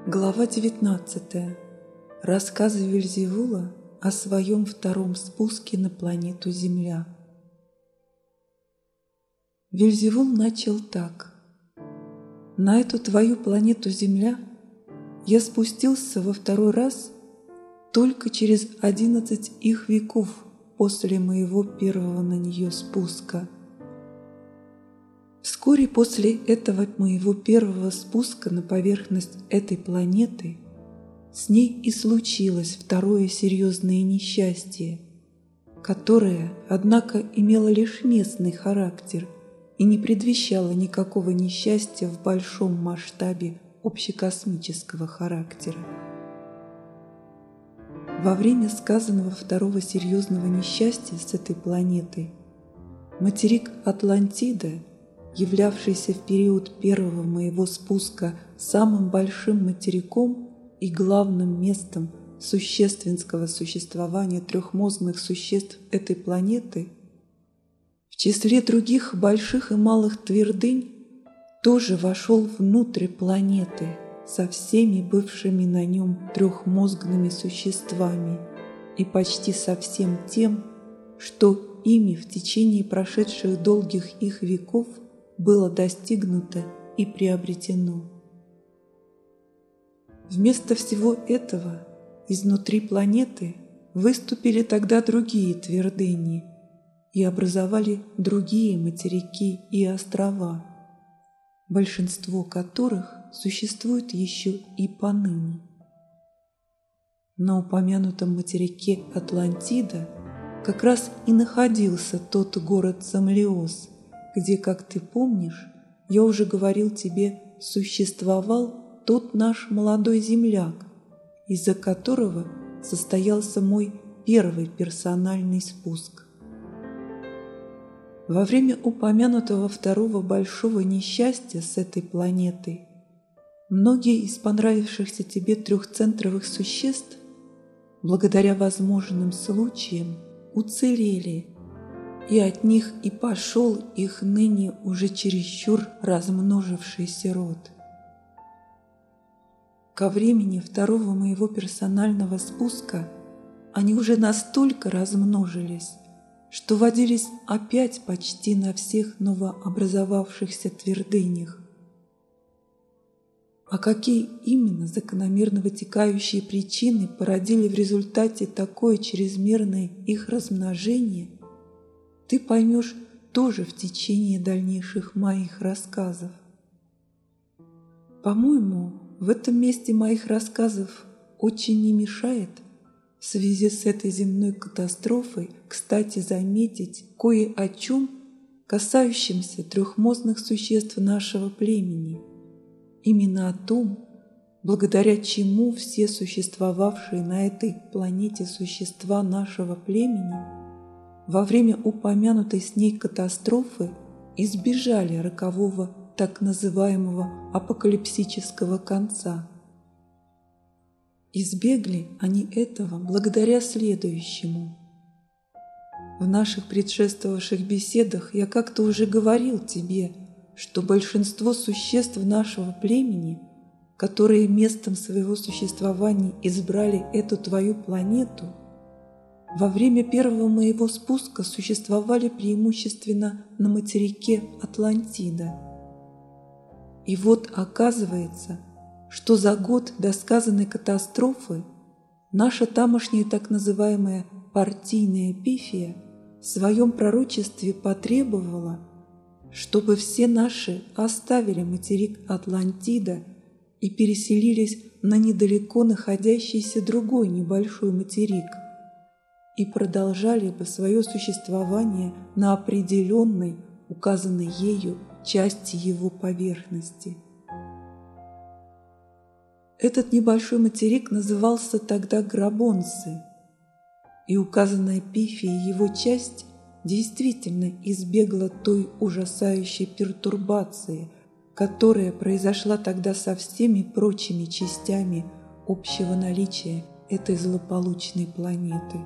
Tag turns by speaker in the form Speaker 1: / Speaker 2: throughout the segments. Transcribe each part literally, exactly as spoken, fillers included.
Speaker 1: Глава девятнадцатая. Рассказы Вельзевула о своем втором спуске на планету Земля. Вельзевул начал так. «На эту твою планету Земля я спустился во второй раз только через одиннадцать их веков после моего первого на нее спуска. Вскоре после этого моего первого спуска на поверхность этой планеты с ней и случилось второе серьезное несчастье, которое, однако, имело лишь местный характер и не предвещало никакого несчастья в большом масштабе общекосмического характера. Во время сказанного второго серьезного несчастья с этой планетой материк Атлантида, являвшийся в период первого моего спуска самым большим материком и главным местом существенского существования трехмозглых существ этой планеты, в числе других больших и малых твердынь тоже вошел внутрь планеты со всеми бывшими на нем трехмозглыми существами и почти со всем тем, что ими в течение прошедших долгих их веков было достигнуто и приобретено. Вместо всего этого изнутри планеты выступили тогда другие твердыни и образовали другие материки и острова, большинство которых существует еще и поныне. На упомянутом материке Атлантида как раз и находился тот город Самлиос, где, как ты помнишь, я уже говорил тебе, существовал тот наш молодой земляк, из-за которого состоялся мой первый персональный спуск. Во время упомянутого второго большого несчастья с этой планетой многие из понравившихся тебе трехцентровых существ, благодаря возможным случаям, уцелели, и от них и пошел их ныне уже чересчур размножившийся род. Ко времени второго моего персонального спуска они уже настолько размножились, что водились опять почти на всех новообразовавшихся твердынях. А какие именно закономерно вытекающие причины породили в результате такое чрезмерное их размножение, ты поймешь тоже в течение дальнейших моих рассказов. По-моему, в этом месте моих рассказов очень не мешает в связи с этой земной катастрофой, кстати, заметить кое о чем, касающемся трехмозглых существ нашего племени, именно о том, благодаря чему все существовавшие на этой планете существа нашего племени во время упомянутой с ней катастрофы избежали рокового так называемого апокалипсического конца. Избегли они этого благодаря следующему. В наших предшествовавших беседах я как-то уже говорил тебе, что большинство существ нашего племени, которые местом своего существования избрали эту твою планету, во время первого моего спуска существовали преимущественно на материке Атлантида. И вот оказывается, что за год до сказанной катастрофы наша тамошняя так называемая партийная пифия в своем пророчестве потребовала, чтобы все наши оставили материк Атлантида и переселились на недалеко находящийся другой небольшой материк и продолжали бы свое существование на определенной, указанной ею, части его поверхности. Этот небольшой материк назывался тогда Грабонцы, и указанная пифия его часть действительно избегла той ужасающей пертурбации, которая произошла тогда со всеми прочими частями общего наличия этой злополучной планеты.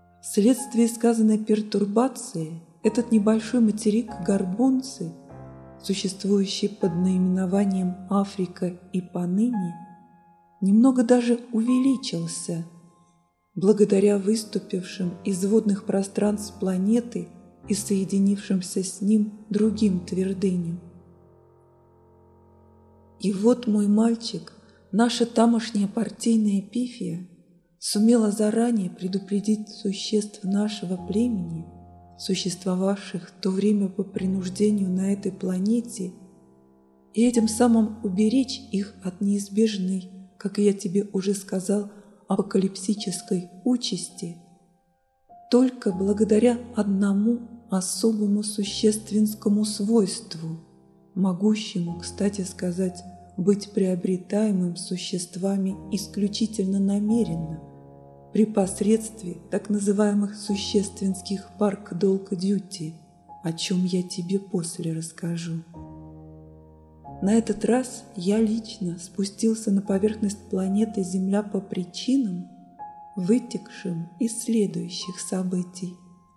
Speaker 1: Вследствие сказанной пертурбации этот небольшой материк Горбонцы существующий под наименованием Африка и поныне, немного даже увеличился, благодаря выступившим из водных пространств планеты и соединившимся с ним другим твердыням. И вот, мой мальчик, наша тамошняя партийная пифия сумела заранее предупредить существ нашего племени, существовавших в то время по принуждению на этой планете, и этим самым уберечь их от неизбежной, как я тебе уже сказал, апокалипсической участи, только благодаря одному особому существенскому свойству, могущему, кстати сказать, быть приобретаемым существами исключительно намеренно, при посредстве так называемых существенских парк-долг-дьюти, о чем я тебе после расскажу. На этот раз я лично спустился на поверхность планеты Земля по причинам, вытекшим из следующих событий.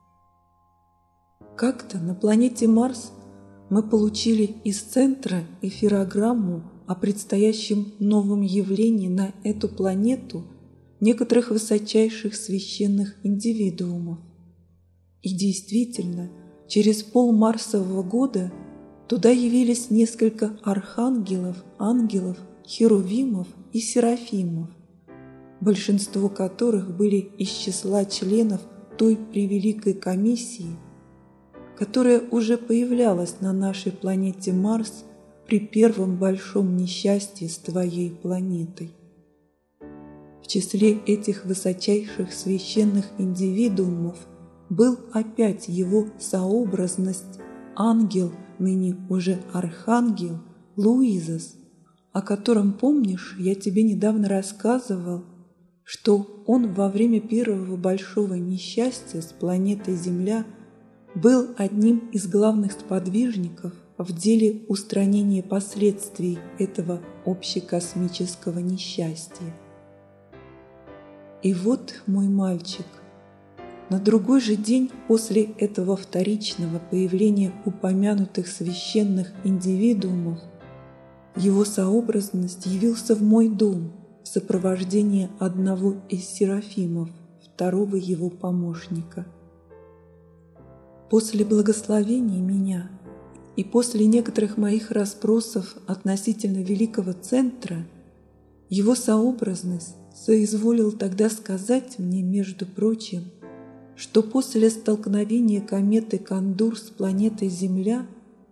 Speaker 1: Как-то на планете Марс мы получили из центра эфирограмму о предстоящем новом явлении на эту планету некоторых высочайших священных индивидуумов. И действительно, через полмарсового года туда явились несколько архангелов, ангелов, херувимов и серафимов, большинство которых были из числа членов той превеликой комиссии, которая уже появлялась на нашей планете Марс при первом большом несчастье с твоей планетой. В числе этих высочайших священных индивидуумов был опять его сообразность, ангел, ныне уже архангел Луизас, о котором, помнишь, я тебе недавно рассказывал, что он во время первого большого несчастья с планетой Земля был одним из главных сподвижников в деле устранения последствий этого общекосмического несчастья. И вот, мой мальчик, на другой же день после этого вторичного появления упомянутых священных индивидуумов его сообразность явился в мой дом в сопровождении одного из серафимов, второго его помощника. После благословения меня и после некоторых моих расспросов относительно великого центра его сообразность соизволил тогда сказать мне, между прочим, что после столкновения кометы Кондур с планетой Земля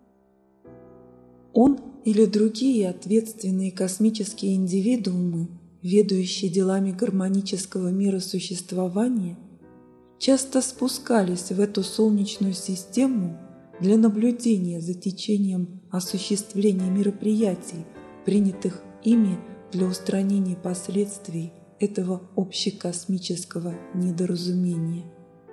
Speaker 1: он или другие ответственные космические индивидуумы, ведающие делами гармонического мира существования, часто спускались в эту солнечную систему для наблюдения за течением осуществления мероприятий, принятых ими для устранения последствий этого общекосмического недоразумения.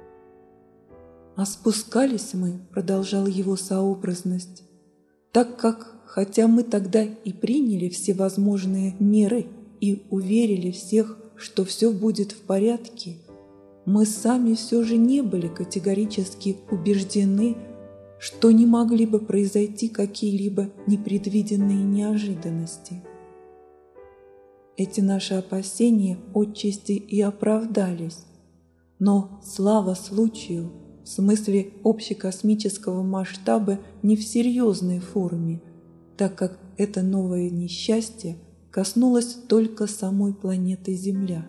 Speaker 1: А спускались мы, продолжал его сообразность, так как, хотя мы тогда и приняли всевозможные меры и уверили всех, что все будет в порядке, мы сами все же не были категорически убеждены, что не могли бы произойти какие-либо непредвиденные неожиданности. Эти наши опасения отчасти и оправдались, но, слава случаю, в смысле общекосмического масштаба не в серьезной форме, так как это новое несчастье коснулось только самой планеты Земля.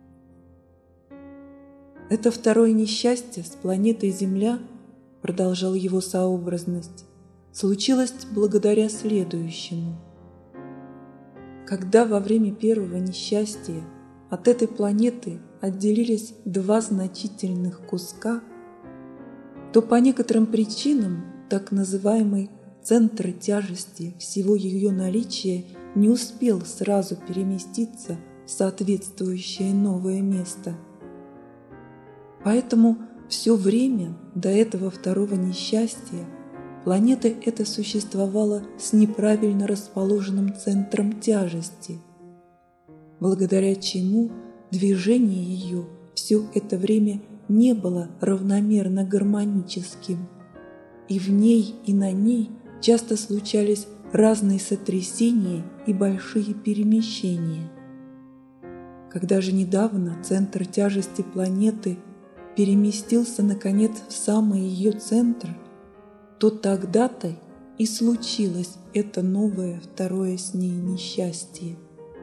Speaker 1: Это второе несчастье с планетой Земля, продолжал его сообразность, случилось благодаря следующему. Когда во время первого несчастья от этой планеты отделились два значительных куска, то по некоторым причинам так называемый центр тяжести всего ее наличия не успел сразу переместиться в соответствующее новое место. Поэтому все время до этого второго несчастья планета эта существовала с неправильно расположенным центром тяжести, благодаря чему движение ее все это время не было равномерно гармоническим, и в ней и на ней часто случались разные сотрясения и большие перемещения. Когда же недавно центр тяжести планеты переместился наконец в самый ее центр, то тогда-то и случилось это новое второе с ней несчастье.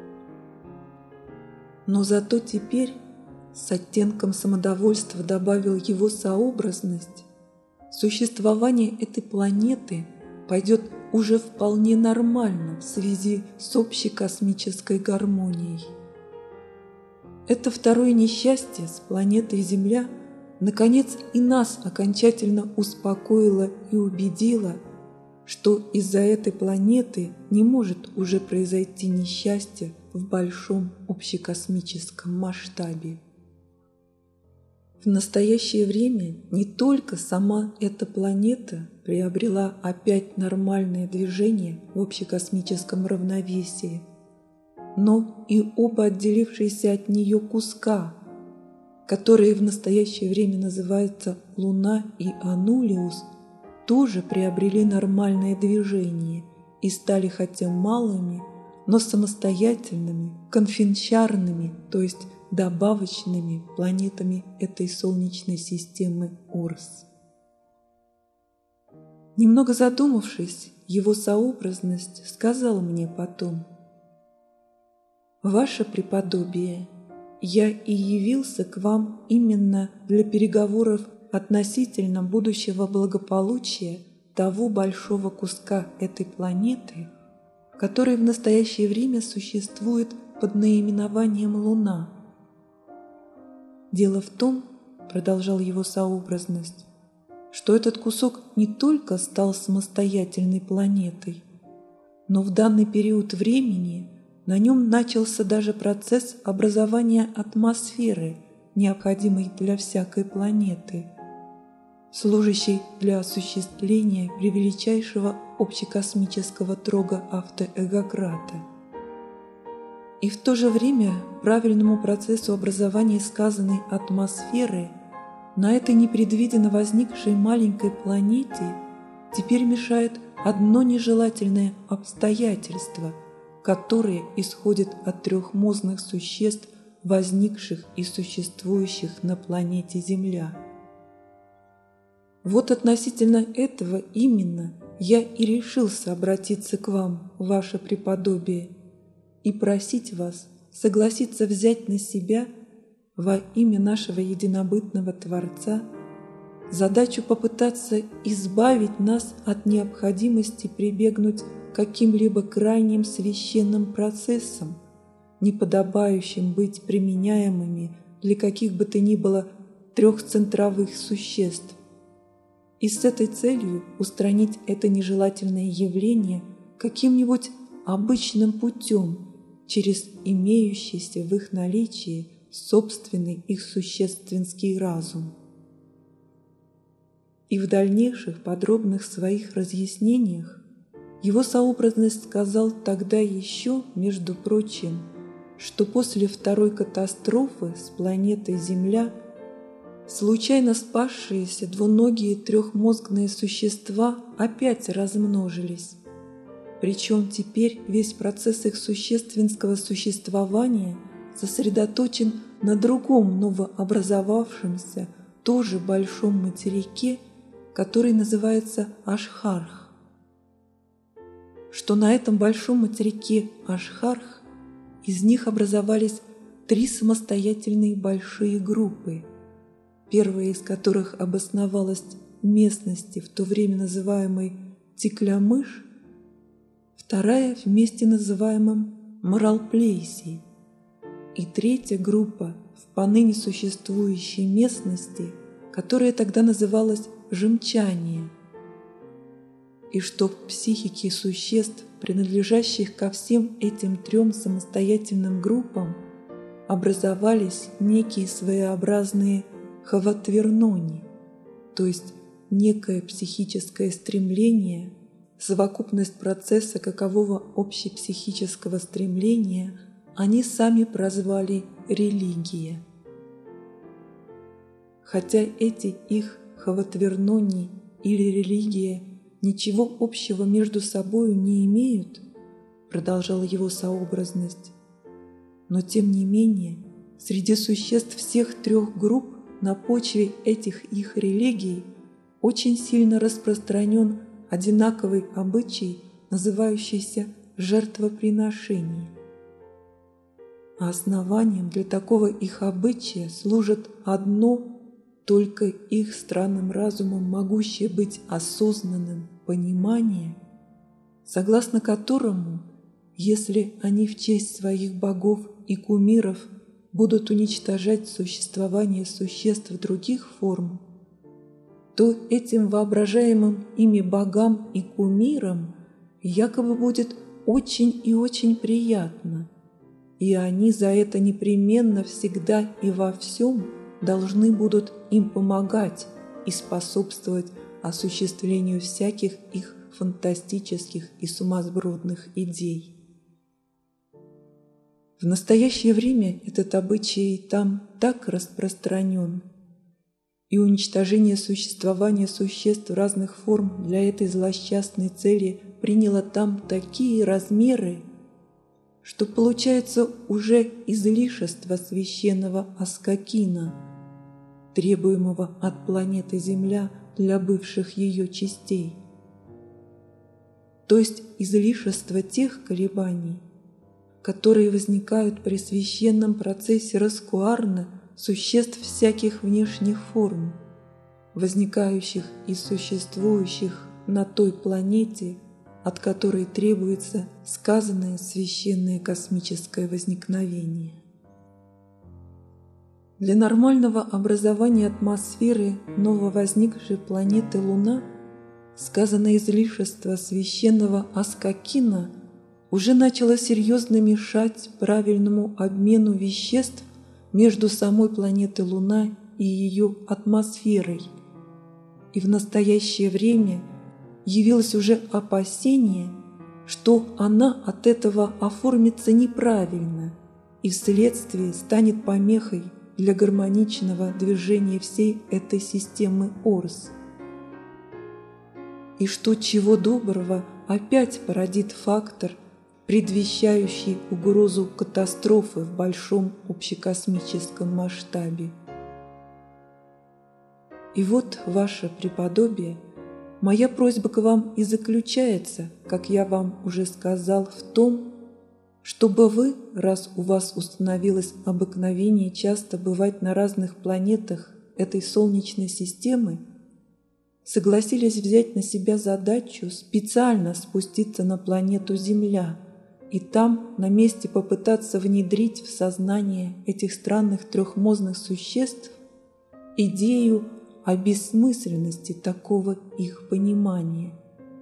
Speaker 1: Но зато теперь с оттенком самодовольства добавил его сообразность, существование этой планеты пойдет уже вполне нормально в связи с общей космической гармонией. Это второе несчастье с планетой Земля наконец и нас окончательно успокоило и убедило, что из-за этой планеты не может уже произойти несчастье в большом общекосмическом масштабе. В настоящее время не только сама эта планета приобрела опять нормальное движение в общекосмическом равновесии, но и оба отделившиеся от нее куска, которые в настоящее время называются Луна и Аннулиус, тоже приобрели нормальное движение и стали хотя малыми, но самостоятельными, конфенчарными, то есть добавочными планетами этой Солнечной системы Орс. Немного задумавшись, его сообразность сказала мне потом: «Ваше преподобие, я и явился к вам именно для переговоров относительно будущего благополучия того большого куска этой планеты, который в настоящее время существует под наименованием Луна. Дело в том, — продолжал его сообразность, — что этот кусок не только стал самостоятельной планетой, но в данный период времени на нем начался даже процесс образования атмосферы, необходимой для всякой планеты, служащей для осуществления превеличайшего общекосмического трога автоэгократа. И в то же время правильному процессу образования сказанной атмосферы на этой непредвиденно возникшей маленькой планете теперь мешает одно нежелательное обстоятельство, которое исходит от трехмозных существ, возникших и существующих на планете Земля. Вот относительно этого именно я и решился обратиться к вам, ваше преподобие, и просить вас согласиться взять на себя во имя нашего единобытного Творца задачу попытаться избавить нас от необходимости прибегнуть к каким-либо крайним священным процессам, не подобающим быть применяемыми для каких бы то ни было трехцентровых существ, и с этой целью устранить это нежелательное явление каким-нибудь обычным путем через имеющийся в их наличии собственный их существенский разум. И в дальнейших подробных своих разъяснениях его сообразность сказал тогда еще, между прочим, что после второй катастрофы с планетой Земля случайно спасшиеся двуногие трехмозгные существа опять размножились. Причем теперь весь процесс их существенского существования сосредоточен на другом новообразовавшемся, тоже большом материке, который называется Ашхарх. Что на этом большом материке Ашхарх из них образовались три самостоятельные большие группы, первая из которых обосновалась в местности, в то время называемой Тиклямыш, вторая в месте, называемом Маралплейси, и третья группа в поныне существующей местности, которая тогда называлась Жемчание, и что в психике существ, принадлежащих ко всем этим трем самостоятельным группам, образовались некие своеобразные хаватвернони, то есть некое психическое стремление, совокупность процесса какового общепсихического стремления они сами прозвали религия. Хотя эти их хаватвернони или религия ничего общего между собою не имеют, продолжала его сообразность, но тем не менее среди существ всех трех групп на почве этих их религий очень сильно распространен одинаковый обычай, называющийся жертвоприношение. А основанием для такого их обычая служит одно, только их странным разумом могущее быть осознанным понимание, согласно которому, если они в честь своих богов и кумиров будут уничтожать существование существ других форм, то этим воображаемым ими богам и кумирам якобы будет очень и очень приятно, и они за это непременно всегда и во всем должны будут им помогать и способствовать осуществлению всяких их фантастических и сумасбродных идей. В настоящее время этот обычай там так распространен, и уничтожение существования существ разных форм для этой злосчастной цели приняло там такие размеры, что получается уже излишество священного аскакина, требуемого от планеты Земля для бывших ее частей, то есть излишество тех колебаний, которые возникают при священном процессе раскуарна существ всяких внешних форм, возникающих и существующих на той планете, от которой требуется сказанное священное космическое возникновение. Для нормального образования атмосферы нововозникшей планеты Луна сказанное излишество священного аскакина уже начало серьезно мешать правильному обмену веществ между самой планетой Луна и ее атмосферой. И в настоящее время явилось уже опасение, что она от этого оформится неправильно и вследствие станет помехой для гармоничного движения всей этой системы Орс. И что чего доброго опять породит фактор, предвещающий угрозу катастрофы в большом общекосмическом масштабе. И вот, ваше преподобие, моя просьба к вам и заключается, как я вам уже сказал, в том, чтобы вы, раз у вас установилось обыкновение часто бывать на разных планетах этой Солнечной системы, согласились взять на себя задачу специально спуститься на планету Земля и там на месте попытаться внедрить в сознание этих странных трехмозных существ идею о бессмысленности такого их понимания.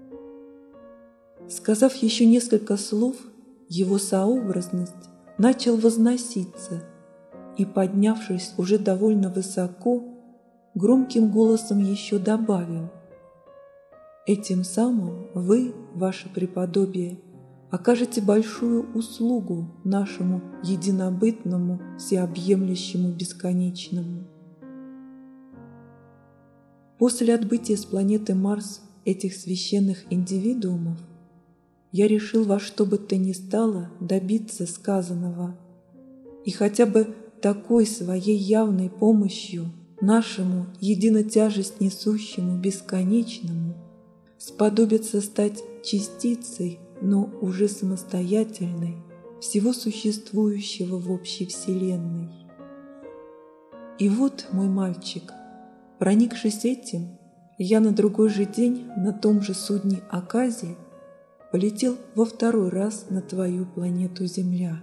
Speaker 1: Сказав еще несколько слов, его сообразность начал возноситься и, поднявшись уже довольно высоко, громким голосом еще добавил: «Этим самым вы, ваше преподобие, окажете большую услугу нашему единобытному, всеобъемлющему, бесконечному». После отбытия с планеты Марс этих священных индивидуумов я решил во что бы то ни стало добиться сказанного и хотя бы такой своей явной помощью нашему единотяжесть несущему бесконечному сподобиться стать частицей, но уже самостоятельной, всего существующего в общей Вселенной. И вот, мой мальчик, проникшись этим, я на другой же день на том же судне Аказия полетел во второй раз на твою планету Земля.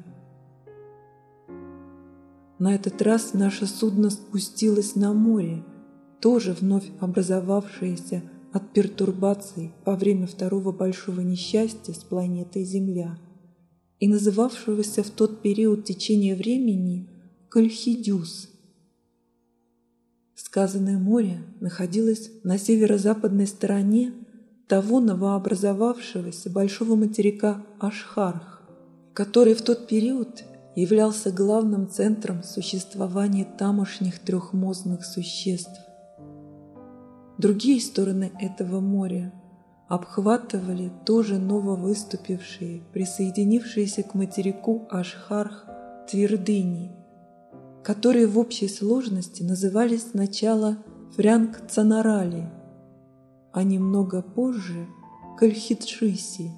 Speaker 1: На этот раз наше судно спустилось на море, тоже вновь образовавшееся от пертурбаций во время второго большого несчастья с планетой Земля и называвшегося в тот период течения времени Кальхидюс. Сказанное море находилось на северо-западной стороне того новообразовавшегося большого материка Ашхарх, который в тот период являлся главным центром существования тамошних трехмозных существ. Другие стороны этого моря обхватывали тоже нововыступившие, присоединившиеся к материку Ашхарх твердыни, которые в общей сложности назывались сначала Фрянг-Цанарали, а немного позже Кальхидшиси.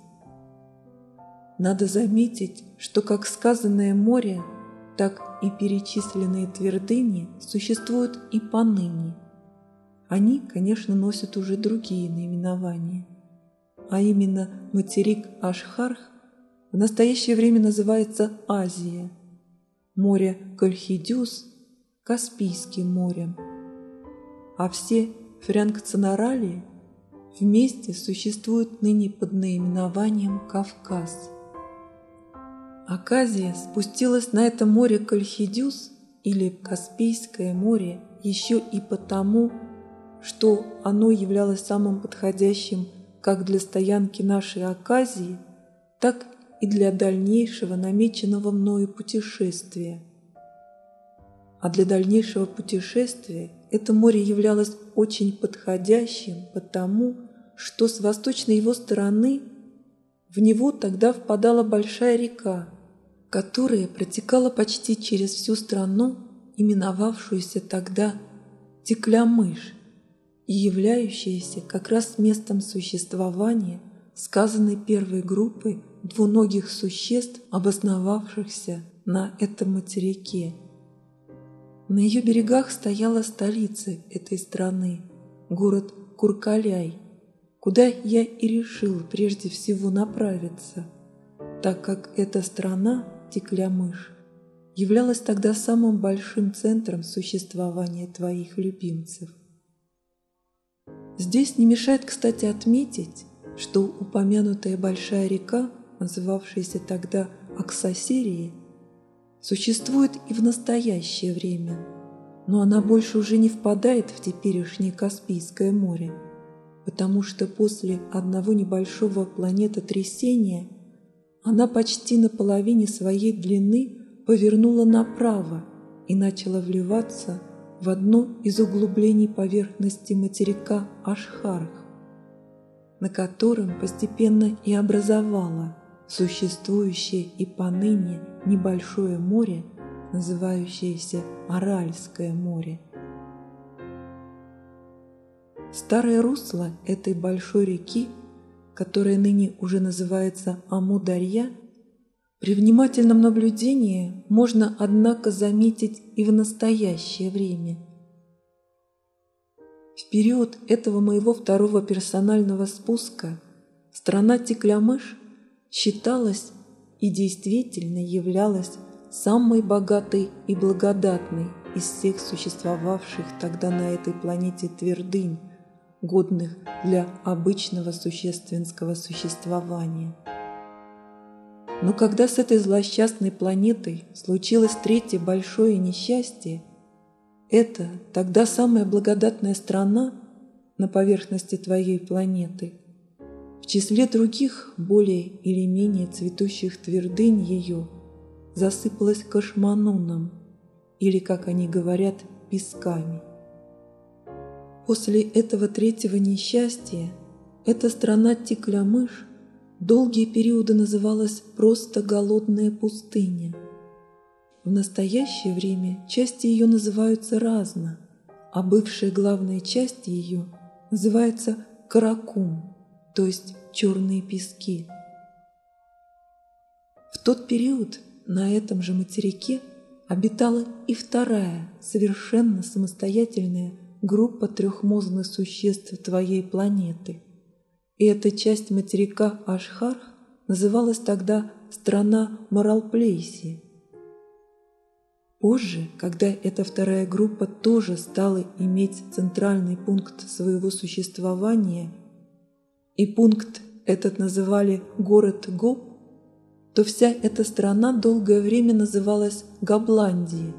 Speaker 1: Надо заметить, что как сказанное море, так и перечисленные твердыни существуют и поныне. Они, конечно, носят уже другие наименования, а именно материк Ашхарх в настоящее время называется Азия, море Кальхидюс – Каспийским морем, а все Фрянг-Цанарали вместе существуют ныне под наименованием Кавказ. Аказия спустилась на это море Кальхидюс или Каспийское море еще и потому, что оно являлось самым подходящим как для стоянки нашей Аказии, так и для дальнейшего намеченного мною путешествия. А для дальнейшего путешествия это море являлось очень подходящим потому, что с восточной его стороны в него тогда впадала большая река, которая протекала почти через всю страну, именовавшуюся тогда Теклямыш, и являющаяся как раз местом существования сказанной первой группы двуногих существ, обосновавшихся на этом материке. На ее берегах стояла столица этой страны, город Куркаляй, куда я и решил прежде всего направиться, так как эта страна, Теклямыш, являлась тогда самым большим центром существования твоих любимцев. Здесь не мешает, кстати, отметить, что упомянутая большая река, называвшаяся тогда Аксасирией, существует и в настоящее время, но она больше уже не впадает в теперешнее Каспийское море, потому что после одного небольшого планетотрясения она почти на половине своей длины повернула направо и начала вливаться в одно из углублений поверхности материка Ашхарх, на котором постепенно и образовала существующее и поныне небольшое море, называющееся Аральское море. Старое русло этой большой реки, которая ныне уже называется Амударья, при внимательном наблюдении можно, однако, заметить и в настоящее время. В период этого моего второго персонального спуска страна Теклямыш считалась и действительно являлась самой богатой и благодатной из всех существовавших тогда на этой планете твердынь, годных для обычного существенского существования. Но когда с этой злосчастной планетой случилось третье большое несчастье, это тогда самая благодатная страна на поверхности твоей планеты, в числе других более или менее цветущих твердынь ее, засыпалась кашмануном, или, как они говорят, песками. После этого третьего несчастья эта страна Теклямыш долгие периоды называлась просто «голодная пустыня». В настоящее время части ее называются разно, а бывшая главная часть ее называется Каракум, то есть «черные пески». В тот период на этом же материке обитала и вторая, совершенно самостоятельная группа трехмозглых существ твоей планеты. И эта часть материка Ашхарх называлась тогда страна Маралплейси. Позже, когда эта вторая группа тоже стала иметь центральный пункт своего существования, и пункт этот называли город Гоб, то вся эта страна долгое время называлась Гобландией.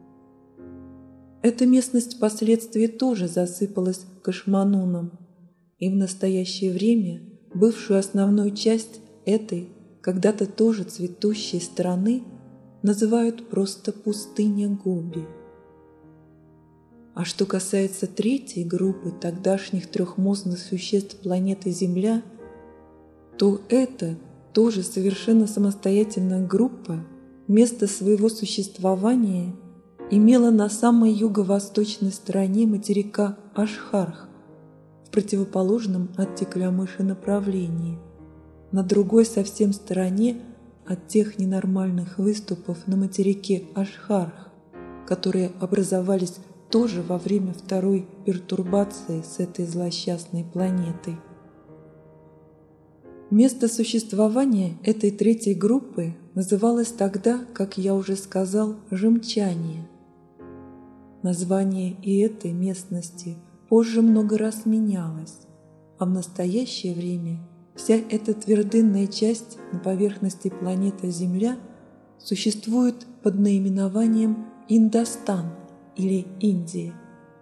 Speaker 1: Эта местность впоследствии тоже засыпалась кашмануном, и в настоящее время бывшую основную часть этой, когда-то тоже цветущей страны, называют просто пустыня Гоби. А что касается третьей группы тогдашних трехмозных существ планеты Земля, то это тоже совершенно самостоятельная группа место своего существования имела на самой юго-восточной стороне материка Ашхарх, в противоположном от Текля-мыши направлении, на другой совсем стороне от тех ненормальных выступов на материке Ашхарх, которые образовались тоже во время второй пертурбации с этой злосчастной планетой. Место существования этой третьей группы называлось тогда, как я уже сказал, Жемчание. Название и этой местности позже много раз менялось, а в настоящее время вся эта твердынная часть на поверхности планеты Земля существует под наименованием Индостан или Индия.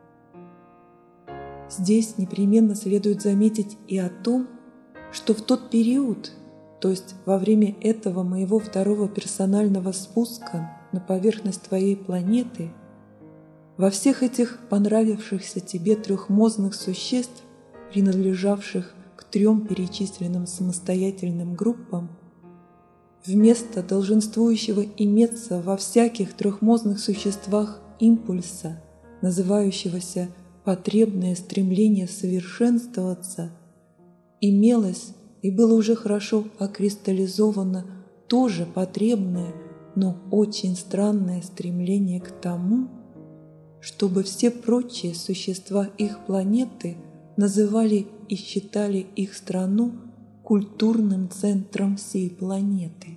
Speaker 1: Здесь непременно следует заметить и о том, что в тот период, то есть во время этого моего второго персонального спуска на поверхность твоей планеты, во всех этих понравившихся тебе трехмозных существ, принадлежавших к трем перечисленным самостоятельным группам, вместо долженствующего иметься во всяких трехмозных существах импульса, называющегося «потребное стремление совершенствоваться», имелось и было уже хорошо окристаллизовано тоже потребное, но очень странное стремление к тому, чтобы все прочие существа их планеты называли и считали их страну культурным центром всей планеты.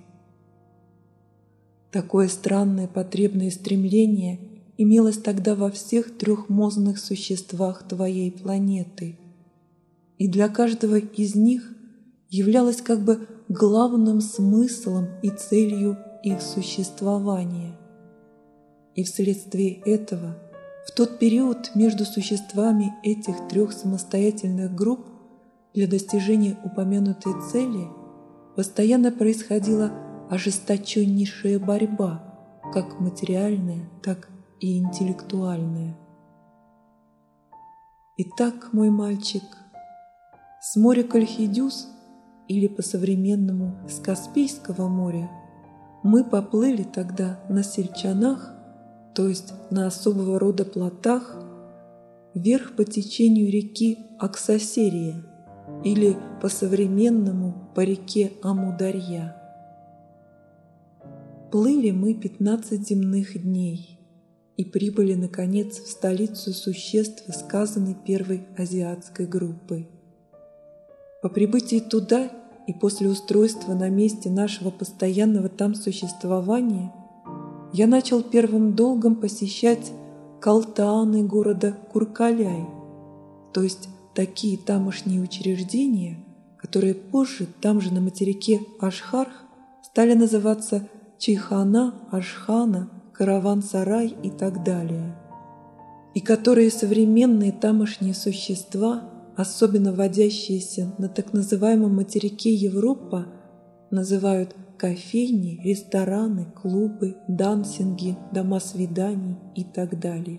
Speaker 1: Такое странное потребное стремление имелось тогда во всех трехмозных существах твоей планеты, и для каждого из них являлось как бы главным смыслом и целью их существования. И вследствие этого в тот период между существами этих трех самостоятельных групп для достижения упомянутой цели постоянно происходила ожесточеннейшая борьба, как материальная, так и интеллектуальная. Итак, мой мальчик, с моря Кальхидюс, или по-современному с Каспийского моря, мы поплыли тогда на сельчанах, то есть на особого рода плотах, вверх по течению реки Аксасерия, или по-современному по реке Амударья. Плыли мы пятнадцать земных дней и прибыли, наконец, в столицу существ сказанной первой азиатской группы. По прибытии туда и после устройства на месте нашего постоянного там существования я начал первым долгом посещать калтааны города Куркаляй, то есть такие тамошние учреждения, которые позже там же на материке Ашхарх стали называться Чайхана, Ашхана, Караван-сарай и так далее, и которые современные тамошние существа, особенно водящиеся на так называемом материке Европа, называют кофейни, рестораны, клубы, дансинги, дома свиданий и так далее.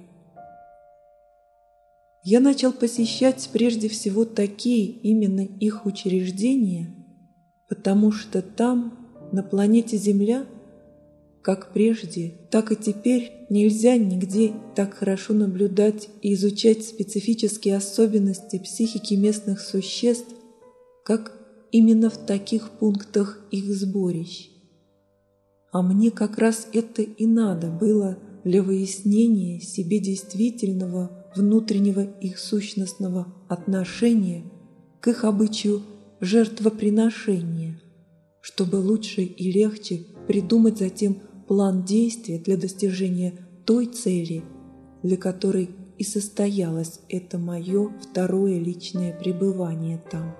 Speaker 1: Я начал посещать прежде всего такие именно их учреждения, потому что там, на планете Земля, как прежде, так и теперь нельзя нигде так хорошо наблюдать и изучать специфические особенности психики местных существ, как именно в таких пунктах их сборищ. А мне как раз это и надо было для выяснения себе действительного внутреннего их сущностного отношения к их обычаю жертвоприношения, чтобы лучше и легче придумать затем план действия для достижения той цели, для которой и состоялось это мое второе личное пребывание там.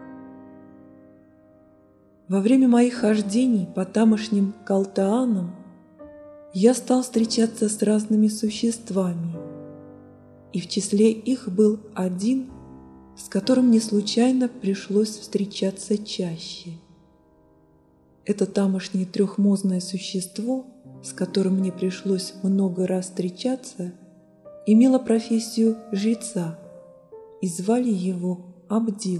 Speaker 1: Во время моих хождений по тамошним калтаанам я стал встречаться с разными существами, и в числе их был один, с которым не случайно пришлось встречаться чаще. Это тамошнее трехмозное существо, с которым мне пришлось много раз встречаться, имела профессию жреца, и звали его Абдил.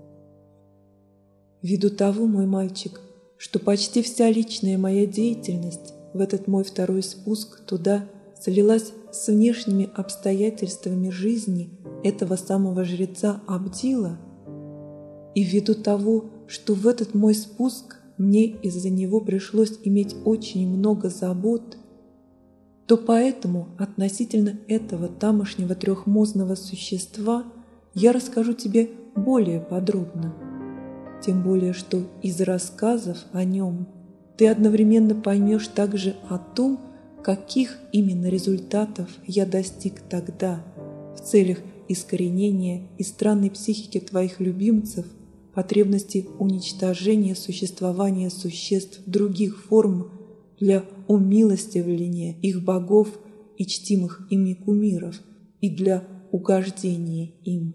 Speaker 1: Ввиду того, мой мальчик, что почти вся личная моя деятельность в этот мой второй спуск туда слилась с внешними обстоятельствами жизни этого самого жреца Абдила, и ввиду того, что в этот мой спуск мне из-за него пришлось иметь очень много забот, то поэтому относительно этого тамошнего трехмозного существа я расскажу тебе более подробно. Тем более, что из рассказов о нем ты одновременно поймешь также о том, каких именно результатов я достиг тогда в целях искоренения из странной психики твоих любимцев потребности уничтожения существования существ других форм для умилостивления их богов и чтимых ими кумиров и для угождения им.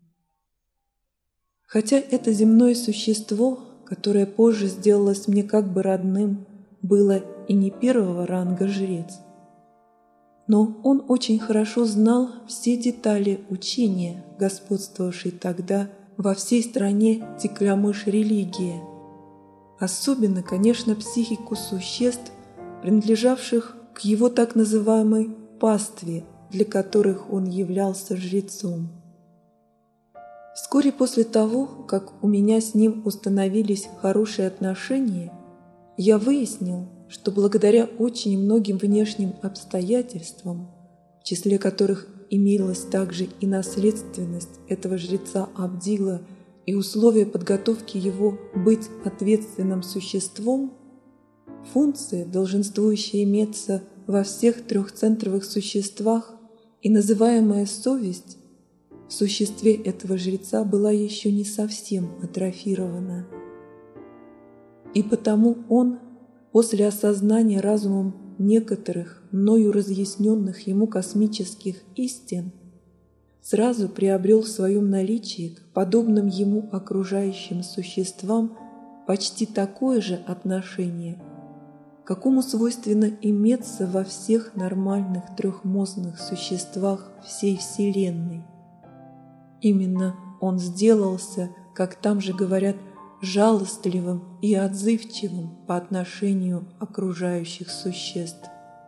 Speaker 1: Хотя это земное существо, которое позже сделалось мне как бы родным, было и не первого ранга жрец, но он очень хорошо знал все детали учения, господствовавшей тогда во всей стране Тиклямыш-религия, особенно, конечно, психику существ, принадлежавших к его так называемой пастве, для которых он являлся жрецом. Вскоре после того, как у меня с ним установились хорошие отношения, я выяснил, что благодаря очень многим внешним обстоятельствам, в числе которых имелась также и наследственность этого жреца Абдила и условия подготовки его быть ответственным существом, функция, долженствующая иметься во всех трехцентровых существах и называемая совесть, в существе этого жреца была еще не совсем атрофирована. И потому он, после осознания разумом некоторых мною разъясненных ему космических истин, сразу приобрел в своем наличии к подобным ему окружающим существам почти такое же отношение, какому свойственно иметься во всех нормальных трехмозных существах всей Вселенной. Именно он сделался, как там же говорят, жалостливым и отзывчивым по отношению окружающих существ.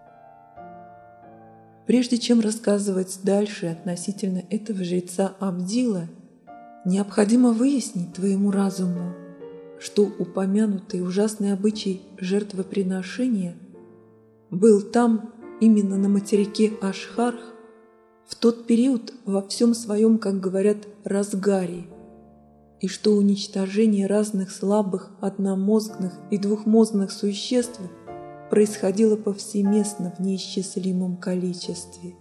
Speaker 1: Прежде чем рассказывать дальше относительно этого жреца Абдила, необходимо выяснить твоему разуму, что упомянутый ужасный обычай жертвоприношения был там, именно на материке Ашхарх, в тот период во всем своем, как говорят, разгаре, и что уничтожение разных слабых одномозгных и двухмозгных существ происходило повсеместно в неисчислимом количестве.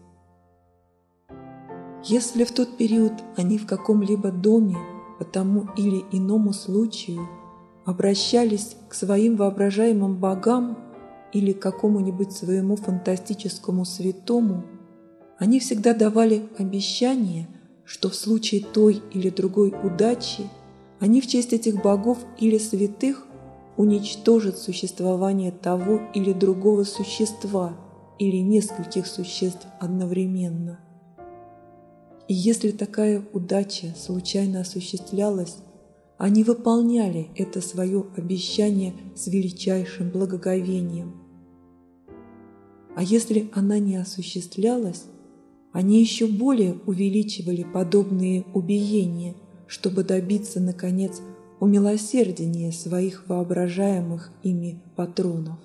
Speaker 1: Если в тот период они в каком-либо доме по тому или иному случаю обращались к своим воображаемым богам или к какому-нибудь своему фантастическому святому, они всегда давали обещание, что в случае той или другой удачи они в честь этих богов или святых уничтожат существование того или другого существа или нескольких существ одновременно. И если такая удача случайно осуществлялась, они выполняли это свое обещание с величайшим благоговением. А если она не осуществлялась, они еще более увеличивали подобные убиения, чтобы добиться, наконец, умилосердения своих воображаемых ими патронов.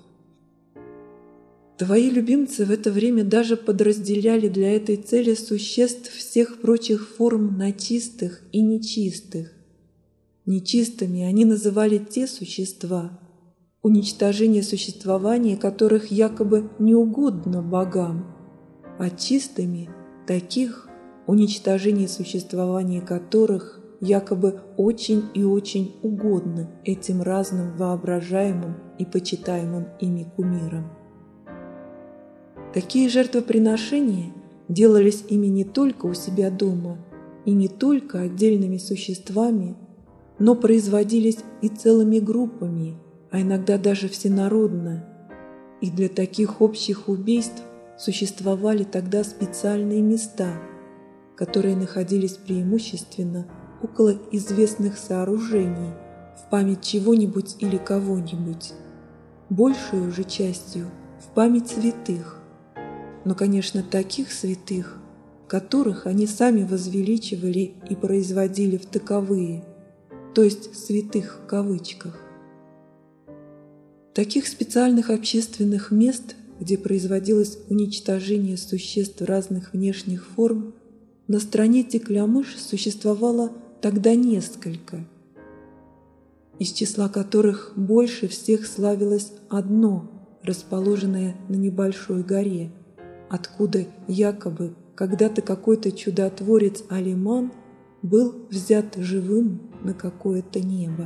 Speaker 1: Твои любимцы в это время даже подразделяли для этой цели существ всех прочих форм на чистых и нечистых. Нечистыми они называли те существа, уничтожение существования которых якобы не угодно богам, а чистыми – таких, уничтожение существования которых якобы очень и очень угодно этим разным воображаемым и почитаемым ими кумирам. Такие жертвоприношения делались ими не только у себя дома и не только отдельными существами, но производились и целыми группами, а иногда даже всенародно. И для таких общих убийств существовали тогда специальные места, которые находились преимущественно около известных сооружений, в память чего-нибудь или кого-нибудь, большую же частью в память святых, но, конечно, таких святых, которых они сами возвеличивали и производили в таковые, то есть святых в кавычках. Таких специальных общественных мест, где производилось уничтожение существ разных внешних форм, на стране Теклямыш существовало тогда несколько, из числа которых больше всех славилось одно, расположенное на небольшой горе, откуда якобы когда-то какой-то чудотворец Алиман был взят живым на какое-то небо.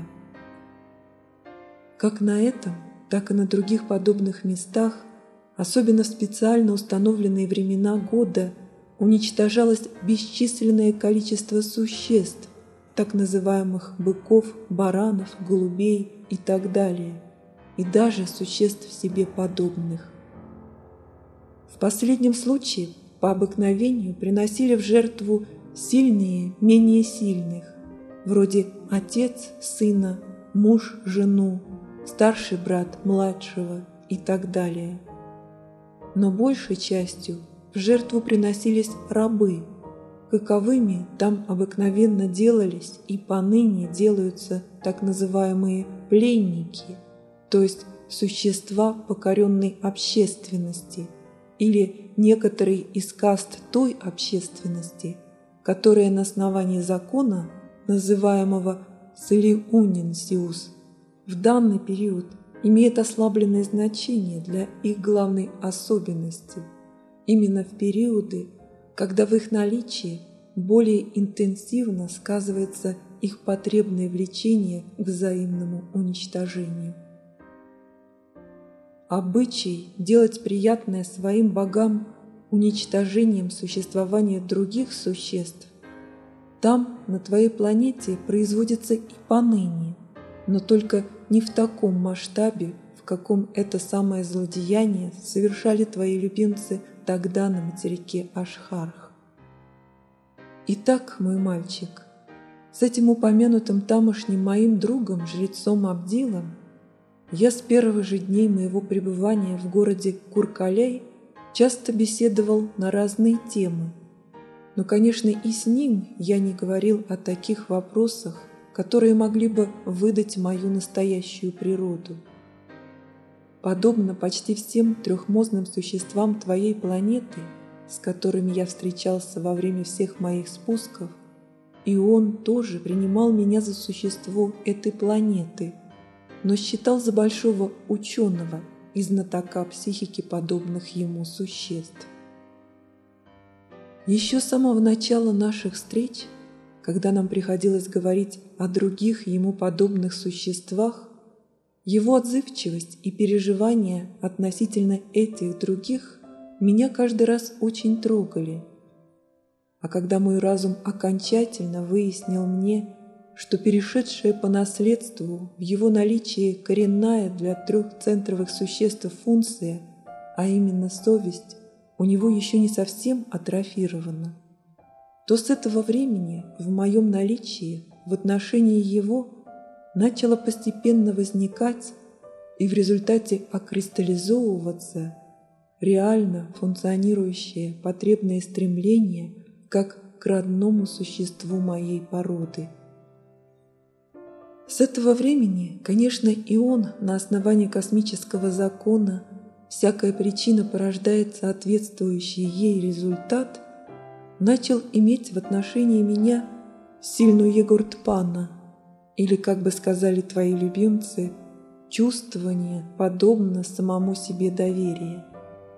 Speaker 1: Как на этом, так и на других подобных местах, особенно в специально установленные времена года, уничтожалось бесчисленное количество существ, так называемых быков, баранов, голубей и так далее, и даже существ себе подобных. В последнем случае по обыкновению приносили в жертву сильные менее сильных, вроде отец сына, муж жену, старший брат младшего и так далее. Но большей частью в жертву приносились рабы, каковыми там обыкновенно делались и поныне делаются так называемые пленники, то есть существа покоренной общественности или некоторые из каст той общественности, которая на основании закона, называемого Селиунинсиус, в данный период имеет ослабленное значение для их главной особенности, именно в периоды, когда в их наличии более интенсивно сказывается их потребное влечение к взаимному уничтожению. Обычай делать приятное своим богам уничтожением существования других существ там, на твоей планете, производится и поныне, но только не в таком масштабе, в каком это самое злодеяние совершали твои любимцы тогда на материке Ашхарх. Итак, мой мальчик, с этим упомянутым тамошним моим другом, жрецом Абдилом, я с первых же дней моего пребывания в городе Куркаляй часто беседовал на разные темы, но, конечно, и с ним я не говорил о таких вопросах, которые могли бы выдать мою настоящую природу. Подобно почти всем трехмозным существам твоей планеты, с которыми я встречался во время всех моих спусков, и он тоже принимал меня за существо этой планеты, но считал за большого ученого и знатока психики подобных ему существ. Еще с самого начала наших встреч, когда нам приходилось говорить о других ему подобных существах, его отзывчивость и переживания относительно этих других меня каждый раз очень трогали. А когда мой разум окончательно выяснил мне, что перешедшая по наследству в его наличии коренная для трехцентровых существ функция, а именно совесть, у него еще не совсем атрофирована, то с этого времени в моем наличии в отношении его начало постепенно возникать и в результате окристаллизовываться реально функционирующее потребное стремление как к родному существу моей породы. С этого времени, конечно, и он на основании космического закона «всякая причина порождает соответствующий ей результат» начал иметь в отношении меня сильную егортпана, или, как бы сказали твои любимцы, чувствование, подобно самому себе доверия.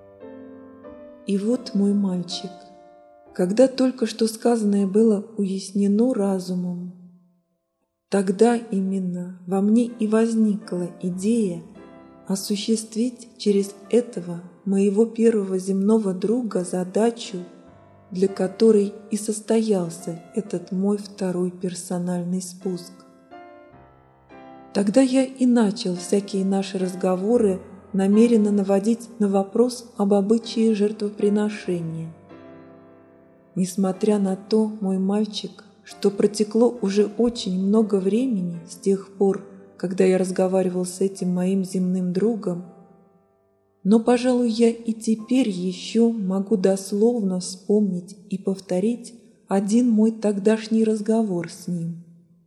Speaker 1: И вот, мой мальчик, когда только что сказанное было уяснено разумом, тогда именно во мне и возникла идея осуществить через этого моего первого земного друга задачу, для которой и состоялся этот мой второй персональный спуск. Тогда я и начал всякие наши разговоры намерена наводить на вопрос об обычае жертвоприношения. Несмотря на то, мой мальчик, что протекло уже очень много времени с тех пор, когда я разговаривал с этим моим земным другом, но, пожалуй, я и теперь еще могу дословно вспомнить и повторить один мой тогдашний разговор с ним.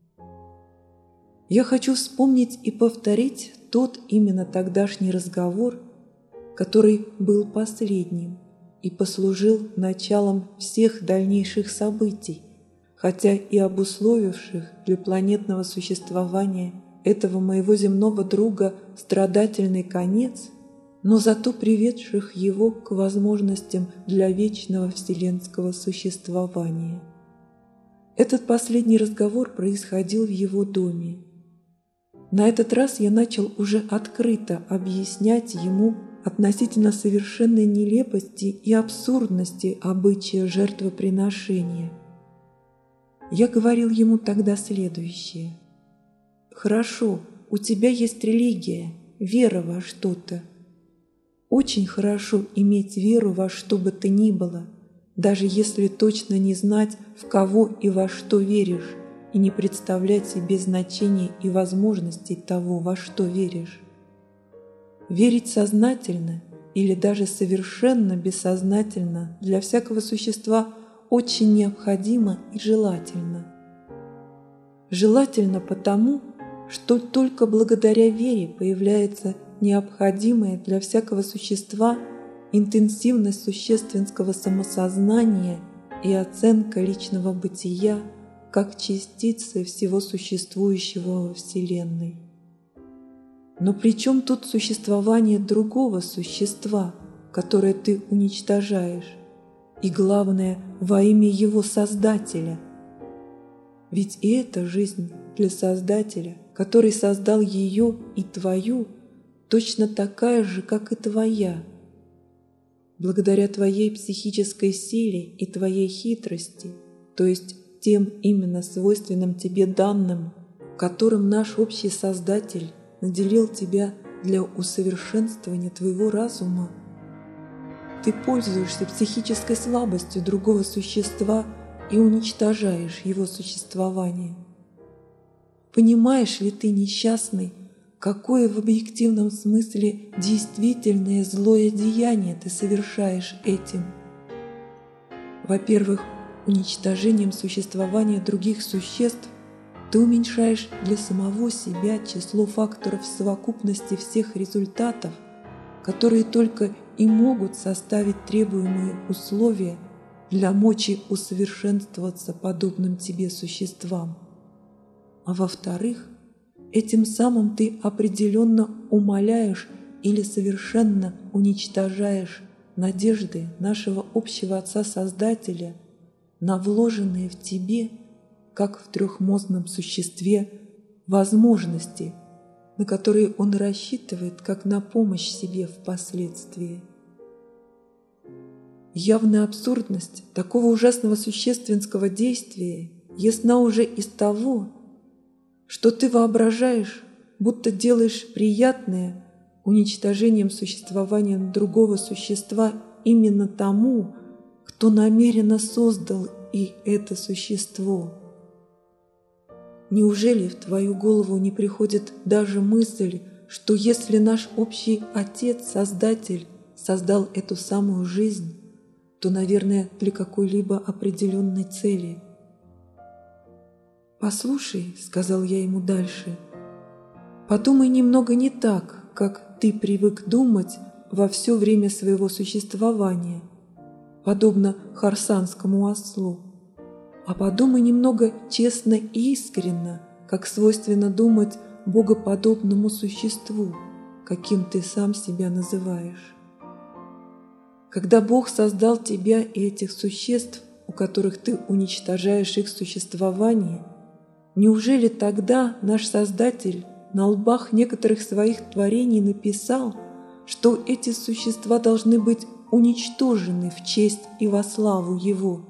Speaker 1: Я хочу вспомнить и повторить тот именно тогдашний разговор, который был последним и послужил началом всех дальнейших событий, хотя и обусловивших для планетного существования этого моего земного друга страдательный конец, но зато приведших его к возможностям для вечного вселенского существования. Этот последний разговор происходил в его доме. На этот раз я начал уже открыто объяснять ему относительно совершенной нелепости и абсурдности обычая жертвоприношения. Я говорил ему тогда следующее. «Хорошо, у тебя есть религия, вера во что-то. Очень хорошо иметь веру во что бы то ни было, даже если точно не знать, в кого и во что веришь, и не представлять себе значения и возможностей того, во что веришь. Верить сознательно или даже совершенно бессознательно для всякого существа очень необходимо и желательно. Желательно потому, что только благодаря вере появляется необходимая для всякого существа интенсивность существенского самосознания и оценка личного бытия как частицы всего существующего во Вселенной. Но при чем тут существование другого существа, которое ты уничтожаешь, и, главное, во имя его Создателя? Ведь и эта жизнь для Создателя, который создал ее и твою, точно такая же, как и твоя. Благодаря твоей психической силе и твоей хитрости, то есть тем именно свойственным тебе данным, которым наш общий Создатель наделил тебя для усовершенствования твоего разума, ты пользуешься психической слабостью другого существа и уничтожаешь его существование. Понимаешь ли ты, несчастный, какое в объективном смысле действительное злое деяние ты совершаешь этим? Во-первых, уничтожением существования других существ ты уменьшаешь для самого себя число факторов совокупности всех результатов, которые только и могут составить требуемые условия для мочи усовершенствоваться подобным тебе существам. А во-вторых, этим самым ты определенно умаляешь или совершенно уничтожаешь надежды нашего общего Отца-Создателя на вложенные в тебе, как в трехмозном существе, возможности, на которые он рассчитывает как на помощь себе впоследствии. Явная абсурдность такого ужасного существенского действия ясна уже из того, что ты воображаешь, будто делаешь приятное уничтожением существования другого существа именно тому, кто намеренно создал и это существо. Неужели в твою голову не приходит даже мысль, что если наш общий Отец, Создатель, создал эту самую жизнь, то, наверное, для какой-либо определенной цели? «Послушай», — сказал я ему дальше, — «подумай немного не так, как ты привык думать во все время своего существования, подобно харсанскому ослу, а подумай немного честно и искренно, как свойственно думать богоподобному существу, каким ты сам себя называешь. Когда Бог создал тебя и этих существ, у которых ты уничтожаешь их существование, неужели тогда наш Создатель на лбах некоторых своих творений написал, что эти существа должны быть уничтожены в честь и во славу Его?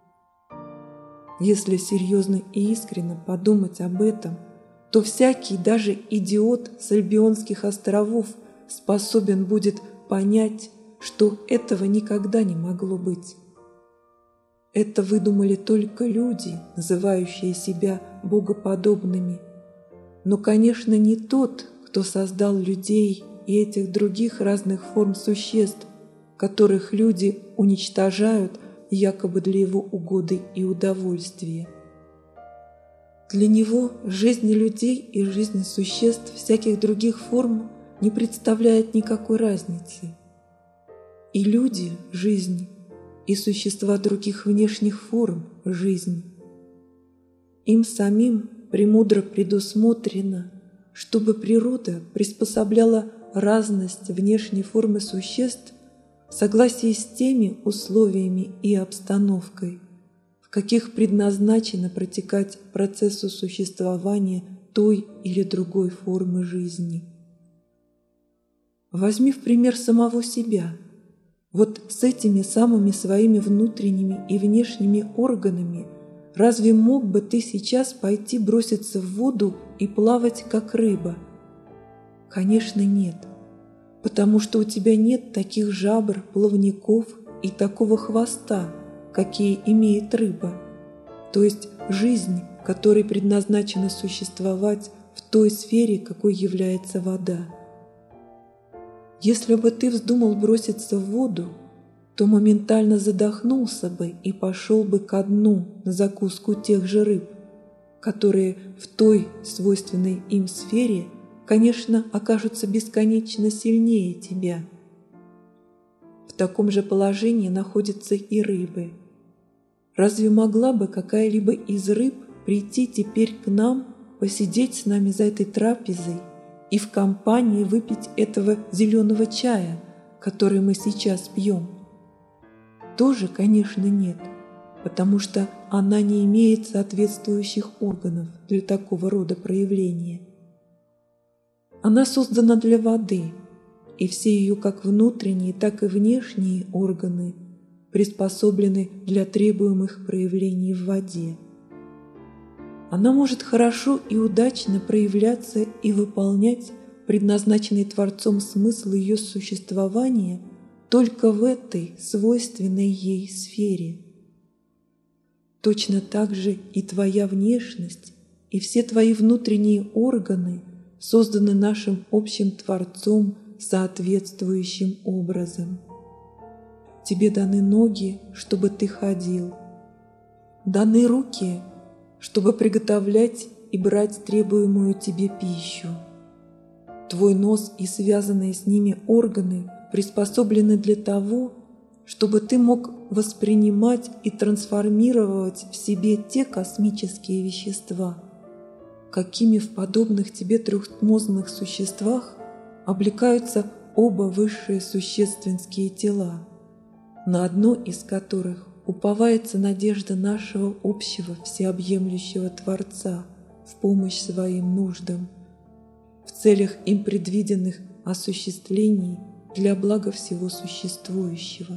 Speaker 1: Если серьезно и искренно подумать об этом, то всякий, даже идиот с Альбионских островов, способен будет понять, что этого никогда не могло быть. Это выдумали только люди, называющие себя богоподобными. Но, конечно, не тот, кто создал людей и этих других разных форм существ, которых люди уничтожают якобы для его угоды и удовольствия. Для него жизнь людей и жизнь существ всяких других форм не представляет никакой разницы. И люди – жизнь, и существа других внешних форм – жизнь. Им самим премудро предусмотрено, чтобы природа приспособляла разность внешней формы существ в согласии с теми условиями и обстановкой, в каких предназначено протекать процессу существования той или другой формы жизни. Возьми в пример самого себя. Вот с этими самыми своими внутренними и внешними органами разве мог бы ты сейчас пойти броситься в воду и плавать, как рыба? Конечно, нет, потому что у тебя нет таких жабр, плавников и такого хвоста, какие имеет рыба, то есть жизнь, которой предназначено существовать в той сфере, какой является вода. Если бы ты вздумал броситься в воду, то моментально задохнулся бы и пошел бы ко дну на закуску тех же рыб, которые в той свойственной им сфере, конечно, окажутся бесконечно сильнее тебя. В таком же положении находятся и рыбы. Разве могла бы какая-либо из рыб прийти теперь к нам, посидеть с нами за этой трапезой и в компании выпить этого зеленого чая, который мы сейчас пьем? Тоже, конечно, нет, потому что она не имеет соответствующих органов для такого рода проявления. Она создана для воды, и все ее как внутренние, так и внешние органы приспособлены для требуемых проявлений в воде. Она может хорошо и удачно проявляться и выполнять предназначенный Творцом смысл ее существования только в этой свойственной ей сфере. Точно так же и твоя внешность, и все твои внутренние органы созданы нашим общим Творцом соответствующим образом. Тебе даны ноги, чтобы ты ходил, даны руки, чтобы приготовлять и брать требуемую тебе пищу. Твой нос и связанные с ними органы приспособлены для того, чтобы ты мог воспринимать и трансформировать в себе те космические вещества, какими в подобных тебе трехмозных существах облекаются оба высшие существенские тела, на одно из которых уповается надежда нашего общего всеобъемлющего Творца в помощь своим нуждам, в целях им предвиденных осуществлений для блага всего существующего.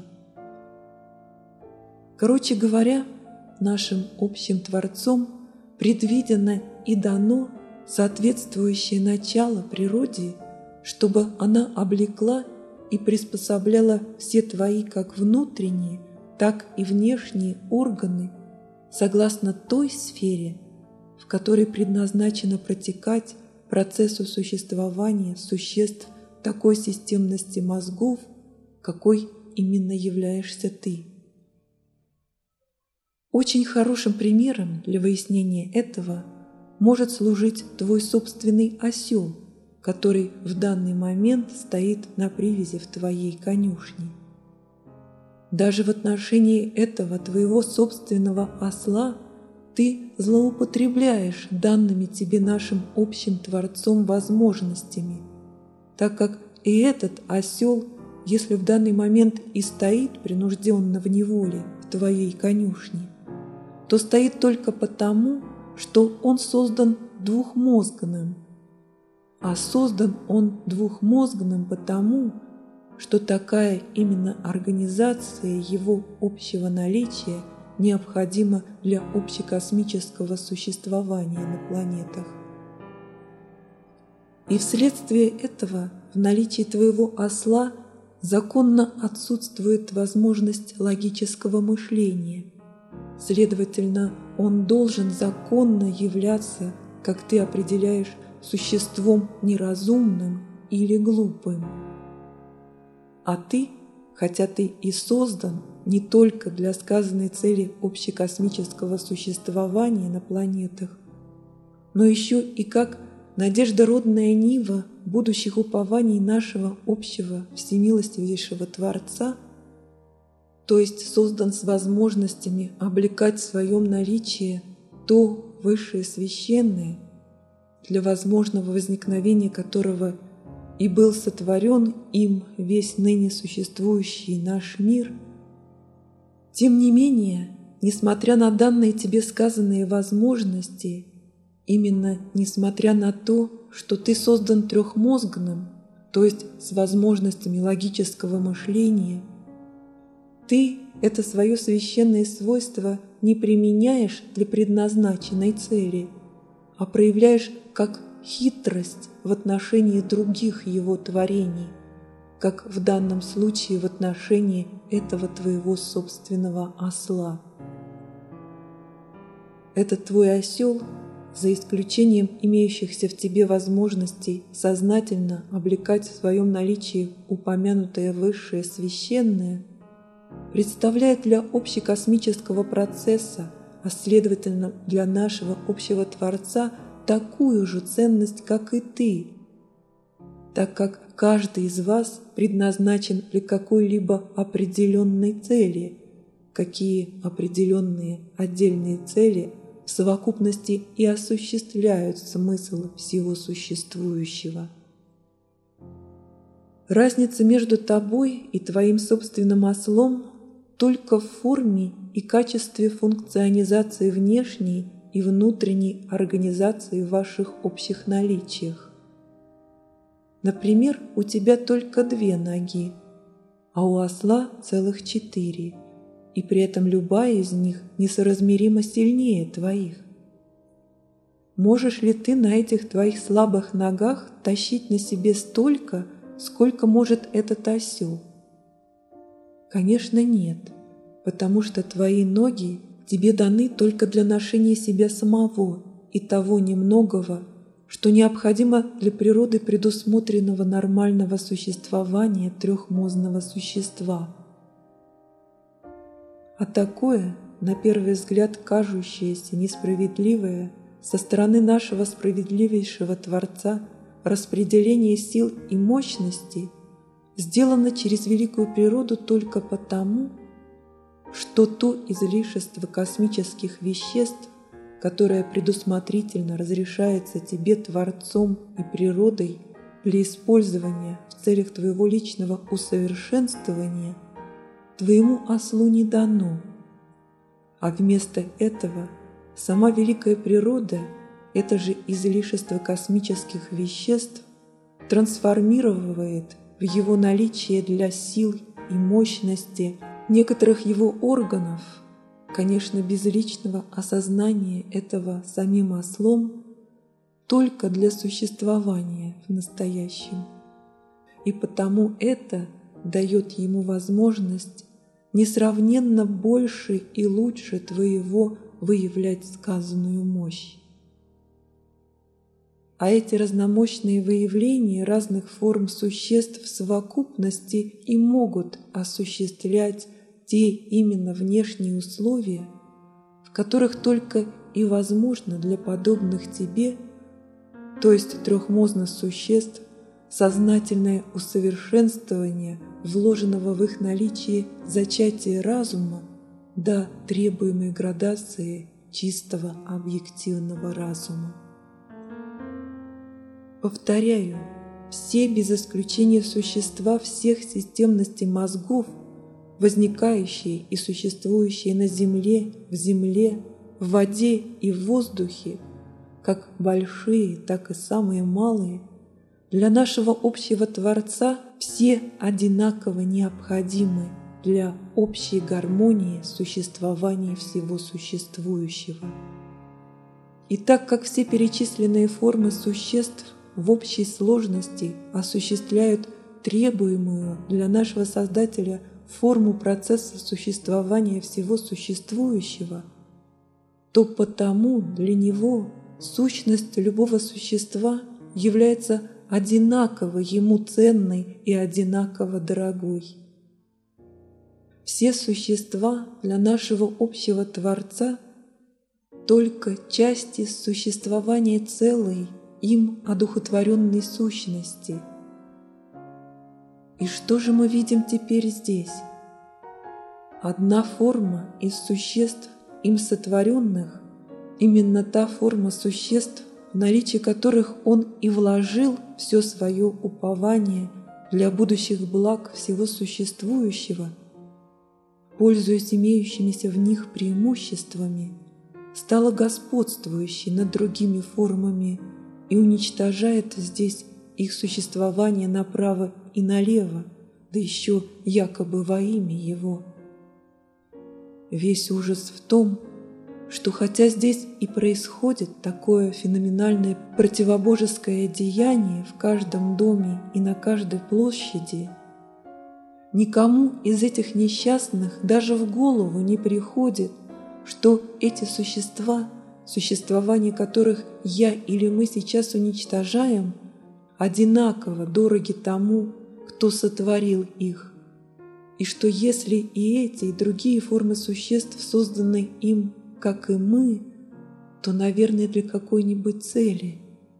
Speaker 1: Короче говоря, нашим общим Творцом предвидено и дано соответствующее начало природе, чтобы она облекла и приспособляла все твои как внутренние, так и внешние органы согласно той сфере, в которой предназначено протекать процессу существования существ такой системности мозгов, какой именно являешься ты. Очень хорошим примером для выяснения этого может служить твой собственный осел, который в данный момент стоит на привязи в твоей конюшне. Даже в отношении этого твоего собственного осла ты злоупотребляешь данными тебе нашим общим Творцом возможностями, так как и этот осел, если в данный момент и стоит принужденно в неволе в твоей конюшне, то стоит только потому, что он создан двухмозгным. А создан он двухмозгным потому, что такая именно организация его общего наличия необходима для общекосмического существования на планетах. И вследствие этого в наличии твоего осла законно отсутствует возможность логического мышления. Следовательно, он должен законно являться, как ты определяешь, существом неразумным или глупым. А ты, хотя ты и создан не только для сказанной цели общекосмического существования на планетах, но еще и как надеждородная нива будущих упований нашего общего всемилостивейшего Творца, то есть создан с возможностями облекать в своем наличии то высшее священное, для возможного возникновения которого и был сотворен им весь ныне существующий наш мир, тем не менее, несмотря на данные тебе сказанные возможности, именно несмотря на то, что ты создан трехмозгным, то есть с возможностями логического мышления, ты это свое священное свойство не применяешь для предназначенной цели, а проявляешь как хитрость в отношении других его творений, как в данном случае в отношении этого твоего собственного осла. Этот твой осел, за исключением имеющихся в тебе возможностей сознательно облекать в своем наличии упомянутое высшее священное, представляет для общекосмического процесса, а следовательно для нашего общего Творца, такую же ценность, как и ты, так как каждый из вас предназначен для какой-либо определенной цели, какие определенные отдельные цели в совокупности и осуществляют смысл всего существующего. Разница между тобой и твоим собственным ослом только в форме и качестве функционизации внешней и внутренней организации в ваших общих наличиях. Например, у тебя только две ноги, а у осла целых четыре, и при этом любая из них несоразмеримо сильнее твоих. Можешь ли ты на этих твоих слабых ногах тащить на себе столько, сколько может этот осел? Конечно, нет, потому что твои ноги тебе даны только для ношения себя самого и того немногого, что необходимо для природы предусмотренного нормального существования трехмозного существа. А такое, на первый взгляд, кажущееся несправедливое со стороны нашего справедливейшего Творца распределение сил и мощностей сделано через великую природу только потому, что то излишество космических веществ, которое предусмотрительно разрешается тебе Творцом и природой для использования в целях твоего личного усовершенствования, твоему ослу не дано, а вместо этого сама великая природа, это же излишество космических веществ, трансформировывает в его наличие для сил и мощности некоторых его органов, конечно, без личного осознания этого самим ослом, только для существования в настоящем. И потому это дает ему возможность несравненно больше и лучше твоего выявлять сказанную мощь. А эти разномощные выявления разных форм существ в совокупности и могут осуществлять те именно внешние условия, в которых только и возможно для подобных тебе, то есть трехмозных существ, сознательное усовершенствование вложенного в их наличие зачатия разума до требуемой градации чистого объективного разума. Повторяю, все без исключения существа всех системностей мозгов, возникающие и существующие на Земле, в земле, в воде и в воздухе, как большие, так и самые малые, для нашего общего Творца все одинаково необходимы для общей гармонии существования всего существующего. И так как все перечисленные формы существ в общей сложности осуществляют требуемую для нашего Создателя форму процесса существования всего существующего, то потому для него сущность любого существа является одинаково ему ценной и одинаково дорогой. Все существа для нашего общего Творца только части существования целой, им одухотворенной сущности. И что же мы видим теперь здесь? Одна форма из существ, им сотворенных, именно та форма существ, в наличие которых Он и вложил все свое упование для будущих благ всего существующего, пользуясь имеющимися в них преимуществами, стала господствующей над другими формами и уничтожает здесь их существование направо и налево, да еще якобы во имя Его. Весь ужас в том, что хотя здесь и происходит такое феноменальное противобожеское деяние в каждом доме и на каждой площади, никому из этих несчастных даже в голову не приходит, что эти существа, существование которых я или мы сейчас уничтожаем, одинаково дороги тому, кто сотворил их, и что если и эти, и другие формы существ созданы им, как и мы, то, наверное, для какой-нибудь цели.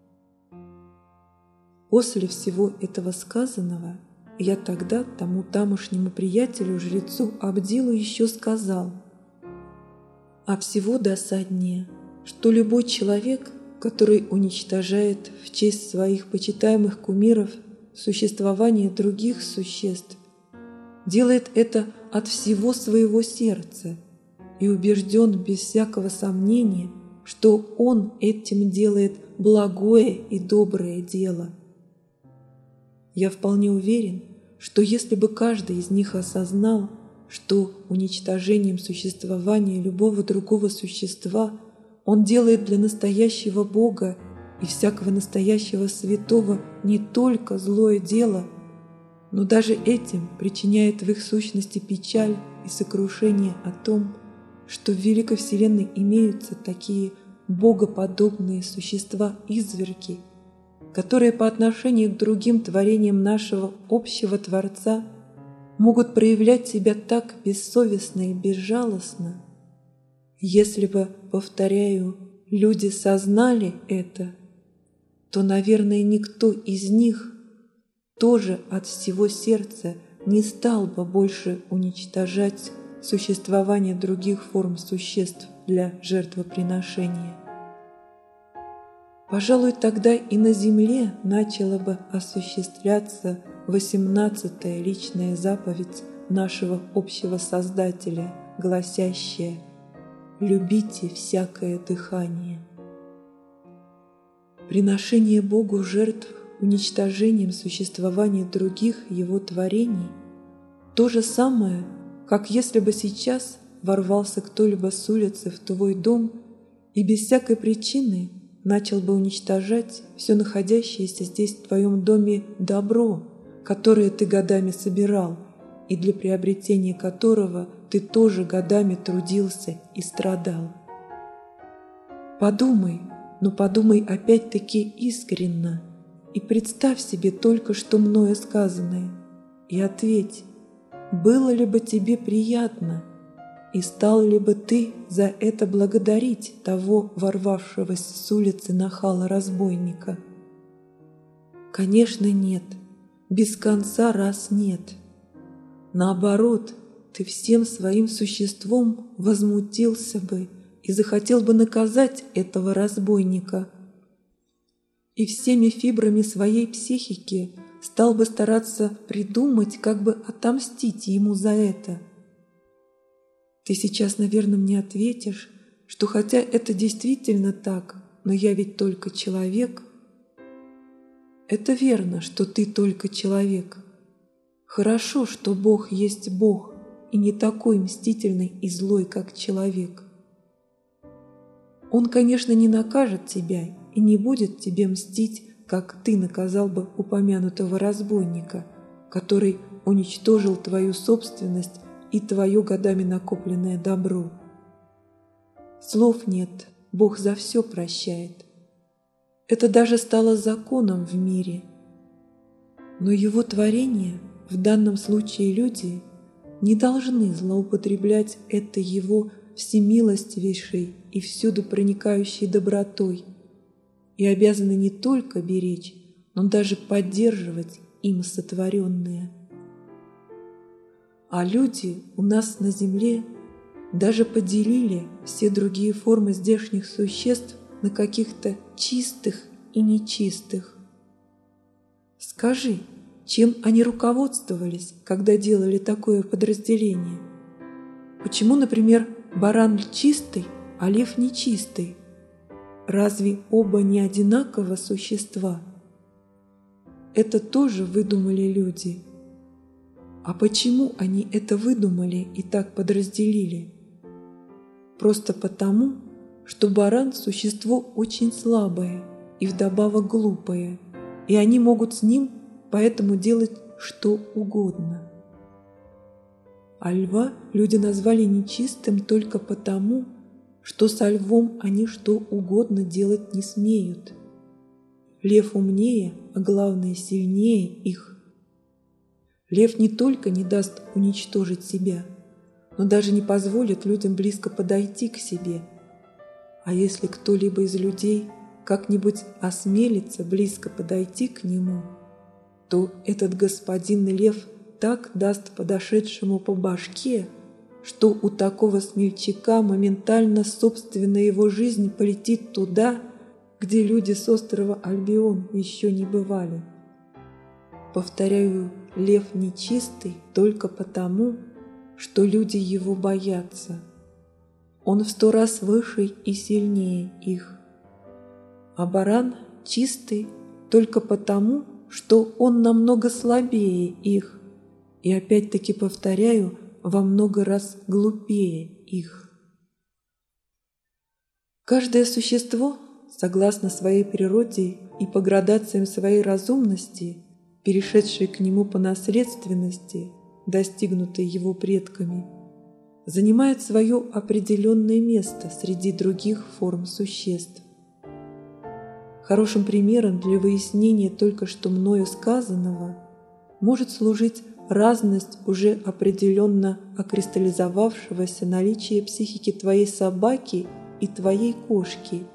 Speaker 1: После всего этого сказанного я тогда тому тамошнему приятелю-жрецу Абдилу еще сказал: а всего досаднее, что любой человек, который уничтожает в честь своих почитаемых кумиров существование других существ, делает это от всего своего сердца и убежден без всякого сомнения, что он этим делает благое и доброе дело. Я вполне уверен, что если бы каждый из них осознал, что уничтожением существования любого другого существа он делает для настоящего Бога и всякого настоящего святого не только злое дело, но даже этим причиняет в их сущности печаль и сокрушение о том, что в великой вселенной имеются такие богоподобные существа-изверги, которые по отношению к другим творениям нашего общего Творца могут проявлять себя так бессовестно и безжалостно. Если бы, повторяю, люди сознали это, то, наверное, никто из них тоже от всего сердца не стал бы больше уничтожать существование других форм существ для жертвоприношения. Пожалуй, тогда и на земле начала бы осуществляться восемнадцатая личная заповедь нашего общего Создателя, гласящая: «Любите всякое дыхание». Приношение Богу жертв уничтожением существования других Его творений – то же самое, как если бы сейчас ворвался кто-либо с улицы в твой дом и без всякой причины начал бы уничтожать все находящееся здесь в твоем доме добро, которое ты годами собирал и для приобретения которого ты тоже годами трудился и страдал. Подумай, но подумай опять-таки искренно и представь себе только что мною сказанное и ответь, было ли бы тебе приятно и стал ли бы ты за это благодарить того ворвавшегося с улицы нахала-разбойника? Конечно, нет, без конца раз нет. Наоборот, ты всем своим существом возмутился бы и захотел бы наказать этого разбойника, и всеми фибрами своей психики стал бы стараться придумать, как бы отомстить ему за это. Ты сейчас, наверное, мне ответишь, что хотя это действительно так, но я ведь только человек. Это верно, что ты только человек. Хорошо, что Бог есть Бог и не такой мстительный и злой, как человек. Он, конечно, не накажет тебя и не будет тебе мстить, как ты наказал бы упомянутого разбойника, который уничтожил твою собственность и твое годами накопленное добро. Слов нет, Бог за все прощает. Это даже стало законом в мире. Но Его творения, в данном случае люди, не должны злоупотреблять этой Его всемилостивейшей и всюду проникающей добротой и обязаны не только беречь, но даже поддерживать им сотворенное. А люди у нас на земле даже поделили все другие формы здешних существ на каких-то чистых и нечистых. Скажи, чем они руководствовались, когда делали такое подразделение? Почему, например, баран чистый, а лев нечистый? Разве оба не одинаково существа? Это тоже выдумали люди. А почему они это выдумали и так подразделили? Просто потому, что баран – существо очень слабое и вдобавок глупое, и они могут с ним поэтому делать что угодно. А льва люди назвали нечистым только потому, что со львом они что угодно делать не смеют. Лев умнее, а главное сильнее их. Лев не только не даст уничтожить себя, но даже не позволит людям близко подойти к себе. А если кто-либо из людей как-нибудь осмелится близко подойти к нему, то этот господин лев так даст подошедшему по башке, что у такого смельчака моментально собственная его жизнь полетит туда, где люди с острова Альбион еще не бывали. Повторяю, лев нечистый только потому, что люди его боятся. Он в сто раз выше и сильнее их. А баран чистый только потому, что он намного слабее их. И опять-таки повторяю, во много раз глупее их. Каждое существо, согласно своей природе и по градациям своей разумности, перешедшее к нему по наследственности, достигнутой его предками, занимает свое определенное место среди других форм существ. Хорошим примером для выяснения только что мною сказанного может служить разность уже определенно окристаллизовавшегося наличия психики твоей собаки и твоей кошки.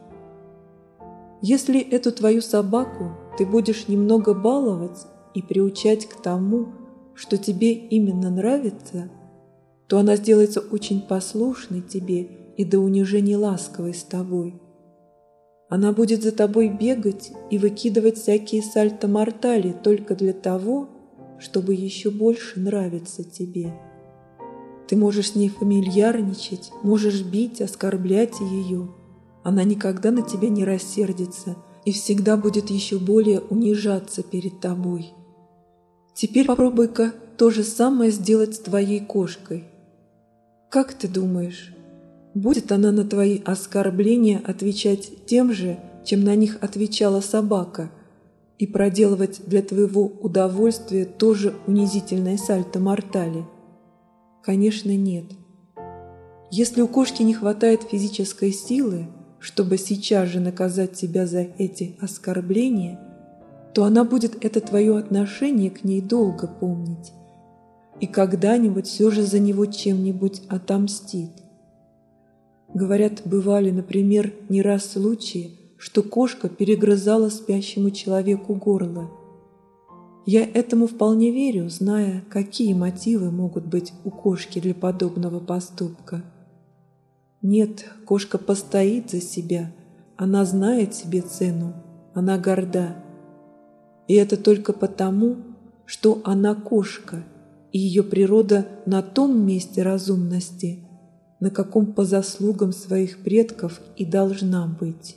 Speaker 1: Если эту твою собаку ты будешь немного баловать и приучать к тому, что тебе именно нравится, то она сделается очень послушной тебе и до унижения ласковой с тобой. Она будет за тобой бегать и выкидывать всякие сальто-мортали только для того, чтобы еще больше нравиться тебе. Ты можешь с ней фамильярничать, можешь бить, оскорблять ее. Она никогда на тебя не рассердится и всегда будет еще более унижаться перед тобой. Теперь попробуй-ка то же самое сделать с твоей кошкой. Как ты думаешь, будет она на твои оскорбления отвечать тем же, чем на них отвечала собака, и проделывать для твоего удовольствия тоже унизительное сальто-мортали? Конечно, нет. Если у кошки не хватает физической силы, чтобы сейчас же наказать тебя за эти оскорбления, то она будет это твое отношение к ней долго помнить и когда-нибудь все же за него чем-нибудь отомстит. Говорят, бывали, например, не раз случаи, что кошка перегрызала спящему человеку горло. Я этому вполне верю, зная, какие мотивы могут быть у кошки для подобного поступка. Нет, кошка постоит за себя, она знает себе цену, она горда. И это только потому, что она кошка, и ее природа на том месте разумности, на каком по заслугам своих предков и должна быть.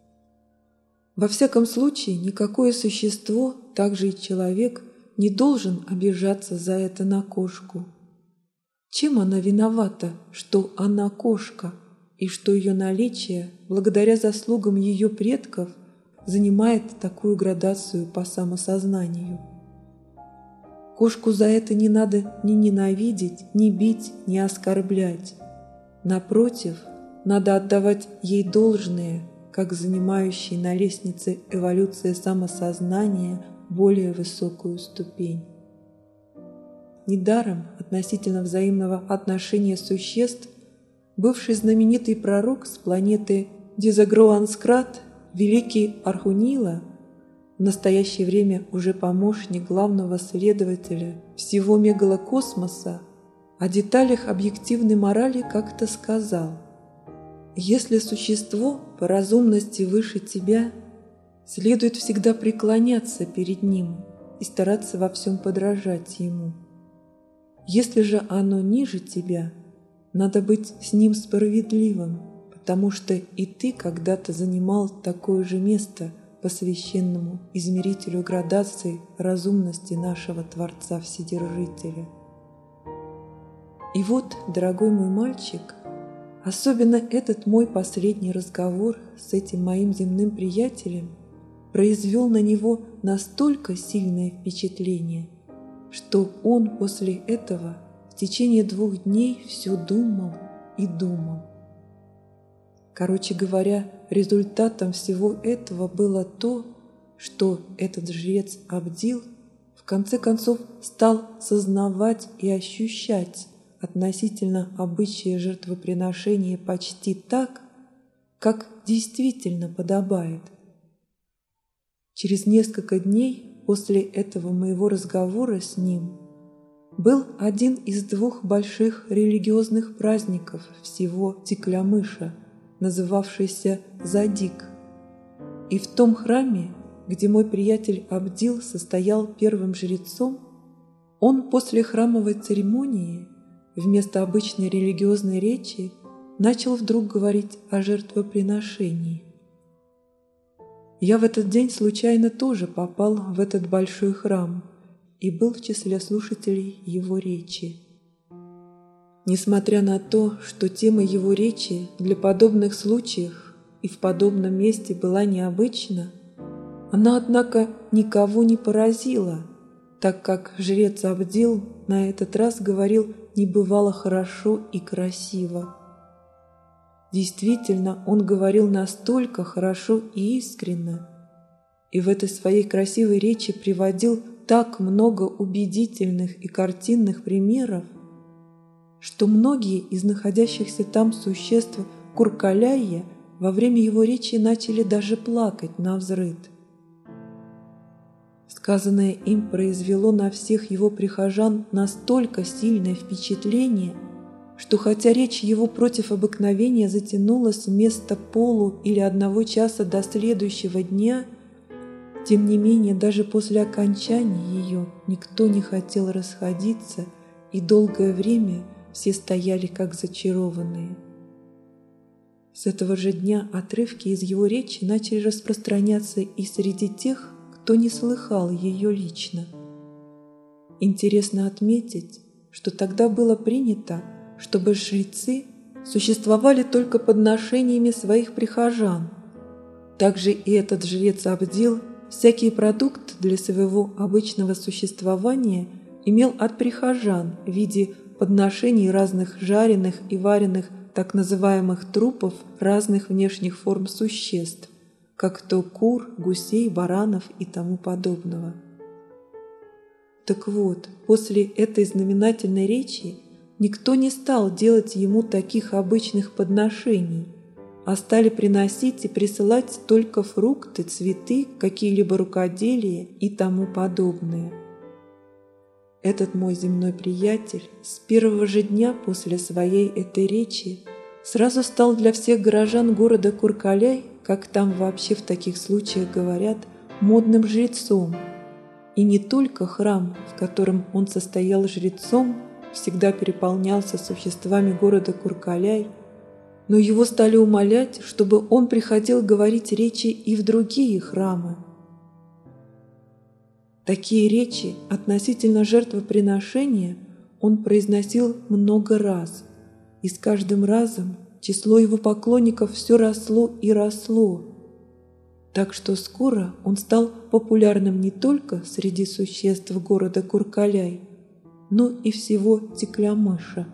Speaker 1: Во всяком случае, никакое существо, также и человек, не должен обижаться за это на кошку. Чем она виновата, что она кошка, и что ее наличие, благодаря заслугам ее предков, занимает такую градацию по самосознанию. Кошку за это не надо ни ненавидеть, ни бить, ни оскорблять. Напротив, надо отдавать ей должное, как занимающей на лестнице эволюции самосознания более высокую ступень. Недаром относительно взаимного отношения существ бывший знаменитый пророк с планеты Дизагроанскрат, великий Архунила, в настоящее время уже помощник главного следователя всего мегалокосмоса, о деталях объективной морали как-то сказал: «Если существо по разумности выше тебя, следует всегда преклоняться перед ним и стараться во всем подражать ему. Если же оно ниже тебя, надо быть с ним справедливым, потому что и ты когда-то занимал такое же место по священному измерителю градации разумности нашего Творца-Вседержителя». И вот, дорогой мой мальчик, особенно этот мой последний разговор с этим моим земным приятелем произвел на него настолько сильное впечатление, что он после этого в течение двух дней все думал и думал. Короче говоря, результатом всего этого было то, что этот жрец Абдил в конце концов стал сознавать и ощущать относительно обычая жертвоприношения почти так, как действительно подобает. Через несколько дней после этого моего разговора с ним был один из двух больших религиозных праздников всего Тиклямыша, называвшийся Задик. И в том храме, где мой приятель Абдил состоял первым жрецом, он после храмовой церемонии вместо обычной религиозной речи начал вдруг говорить о жертвоприношении. Я в этот день случайно тоже попал в этот большой храм и был в числе слушателей его речи. Несмотря на то, что тема его речи для подобных случаев и в подобном месте была необычна, она, однако, никого не поразила, так как жрец Абдил на этот раз говорил небывало хорошо и красиво. Действительно, он говорил настолько хорошо и искренно, и в этой своей красивой речи приводил так много убедительных и картинных примеров, что многие из находящихся там существ Куркаляя во время его речи начали даже плакать навзрыд. Сказанное им произвело на всех его прихожан настолько сильное впечатление, что хотя речь его против обыкновения затянулась вместо полу или одного часа до следующего дня, тем не менее даже после окончания ее никто не хотел расходиться, и долгое время все стояли как зачарованные. С этого же дня отрывки из его речи начали распространяться и среди тех, кто не слыхал ее лично. Интересно отметить, что тогда было принято, чтобы жрецы существовали только подношениями своих прихожан. Также и этот жрец Абдил всякий продукт для своего обычного существования имел от прихожан в виде подношений разных жареных и вареных так называемых трупов разных внешних форм существ, как то кур, гусей, баранов и тому подобного. Так вот, после этой знаменательной речи никто не стал делать ему таких обычных подношений, а стали приносить и присылать только фрукты, цветы, какие-либо рукоделия и тому подобное. Этот мой земной приятель с первого же дня после своей этой речи сразу стал для всех горожан города Куркаляй, как там вообще в таких случаях говорят, модным жрецом. И не только храм, в котором он состоял жрецом, всегда переполнялся существами города Куркаляй, но его стали умолять, чтобы он приходил говорить речи и в другие храмы. Такие речи относительно жертвоприношения он произносил много раз, и с каждым разом число его поклонников все росло и росло. так что скоро он стал популярным не только среди существ города Куркаляй, но и всего Теклямыша.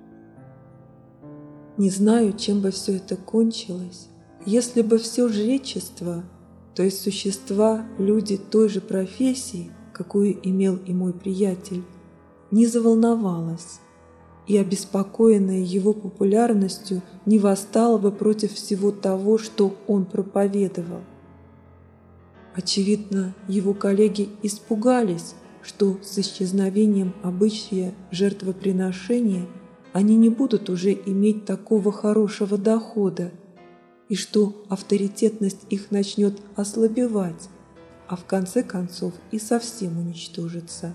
Speaker 1: Не знаю, чем бы все это кончилось, если бы все жречество, то есть существа, люди той же профессии, какую имел и мой приятель, не заволновалось и, обеспокоенная его популярностью, не восстала бы против всего того, что он проповедовал. Очевидно, его коллеги испугались, что с исчезновением обычая жертвоприношения они не будут уже иметь такого хорошего дохода, и что авторитетность их начнет ослабевать, а в конце концов и совсем уничтожится.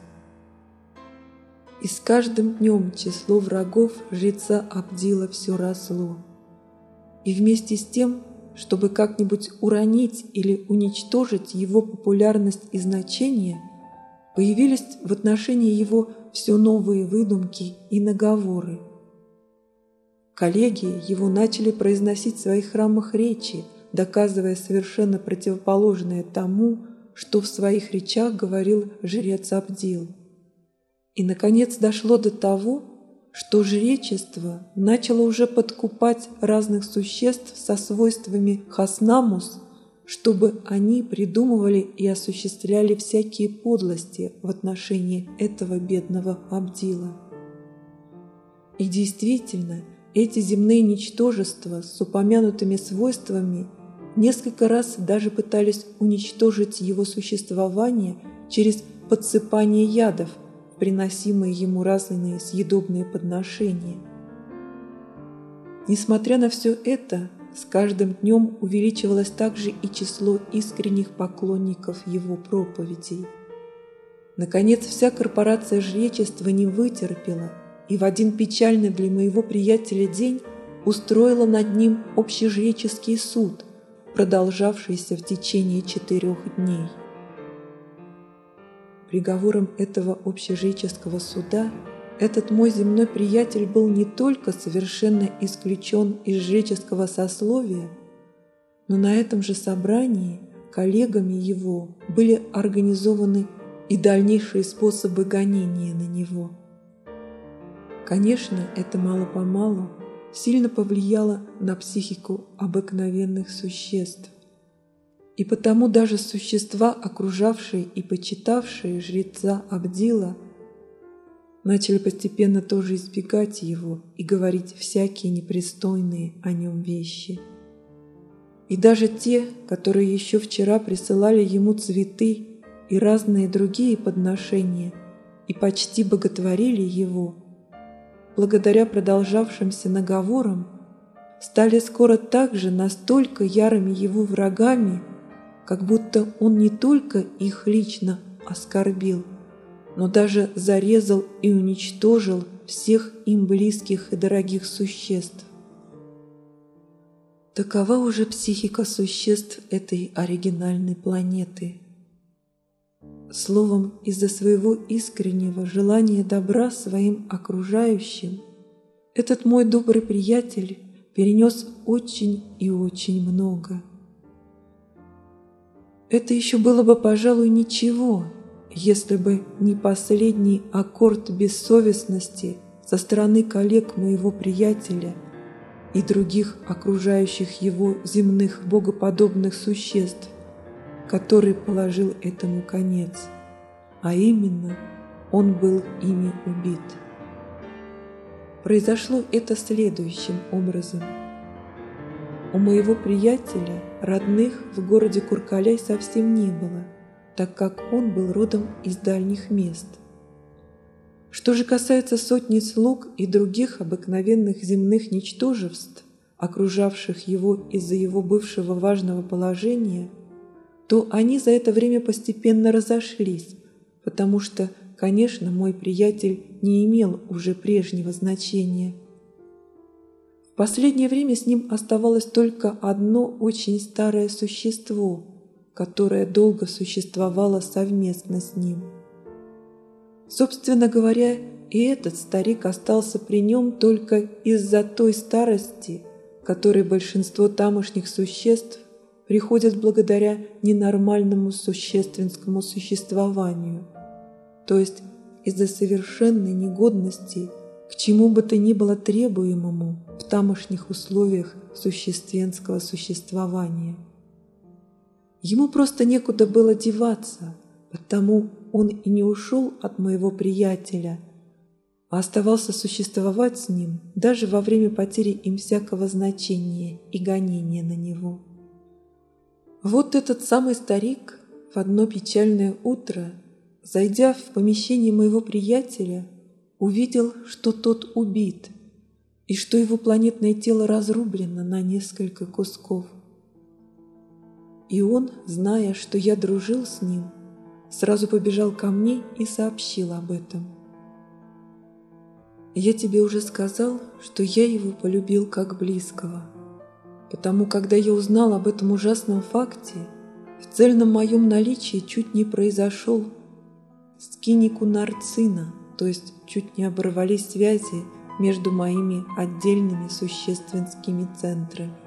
Speaker 1: И с каждым днем число врагов жреца Абдила все росло. И вместе с тем, чтобы как-нибудь уронить или уничтожить его популярность и значение, появились в отношении его все новые выдумки и наговоры. Коллеги его начали произносить в своих храмах речи, доказывая совершенно противоположное тому, что в своих речах говорил жрец Абдил. И, наконец, дошло до того, что жречество начало уже подкупать разных существ со свойствами хаснамус, чтобы они придумывали и осуществляли всякие подлости в отношении этого бедного Абдила. И действительно, эти земные ничтожества с упомянутыми свойствами несколько раз даже пытались уничтожить его существование через подсыпание ядов, приносимые ему разные съедобные подношения. Несмотря на все это, с каждым днем увеличивалось также и число искренних поклонников его проповедей. Наконец, вся корпорация жречества не вытерпела и в один печальный для моего приятеля день устроила над ним общежреческий суд, продолжавшийся в течение четырех дней. Приговором этого общежреческого суда этот мой земной приятель был не только совершенно исключен из жреческого сословия, но на этом же собрании коллегами его были организованы и дальнейшие способы гонения на него. Конечно, это мало-помалу сильно повлияло на психику обыкновенных существ. И потому даже существа, окружавшие и почитавшие жреца Абдила, начали постепенно тоже избегать его и говорить всякие непристойные о нем вещи. И даже те, которые еще вчера присылали ему цветы и разные другие подношения и почти боготворили его, благодаря продолжавшимся наговорам, стали скоро также настолько ярыми его врагами, как будто он не только их лично оскорбил, но даже зарезал и уничтожил всех им близких и дорогих существ. Такова уже психика существ этой оригинальной планеты. Словом, из-за своего искреннего желания добра своим окружающим, этот мой добрый приятель перенес очень и очень много. Это еще было бы, пожалуй, ничего, если бы не последний аккорд бессовестности со стороны коллег моего приятеля и других окружающих его земных богоподобных существ, который положил этому конец, а именно он был ими убит. Произошло это следующим образом. У моего приятеля родных в городе Куркаляй совсем не было, так как он был родом из дальних мест. Что же касается сотни слуг и других обыкновенных земных ничтожеств, окружавших его из-за его бывшего важного положения, то они за это время постепенно разошлись, потому что, конечно, мой приятель не имел уже прежнего значения. В последнее время с ним оставалось только одно очень старое существо, которое долго существовало совместно с ним. Собственно говоря, и этот старик остался при нем только из-за той старости, которой большинство тамошних существ, приходят благодаря ненормальному существенскому существованию, то есть из-за совершенной негодности к чему бы то ни было требуемому в тамошних условиях существенского существования. Ему просто некуда было деваться, потому он и не ушел от моего приятеля, а оставался существовать с ним даже во время потери им всякого значения и гонения на него. Вот этот самый старик в одно печальное утро, зайдя в помещение моего приятеля, увидел, что тот убит и что его планетное тело разрублено на несколько кусков. И он, зная, что я дружил с ним, сразу побежал ко мне и сообщил об этом. Я тебе уже сказал, что я его полюбил как близкого, потому когда я узнал об этом ужасном факте, в цельном моем наличии чуть не произошел скинику нарцина, то есть чуть не оборвались связи между моими отдельными существенскими центрами.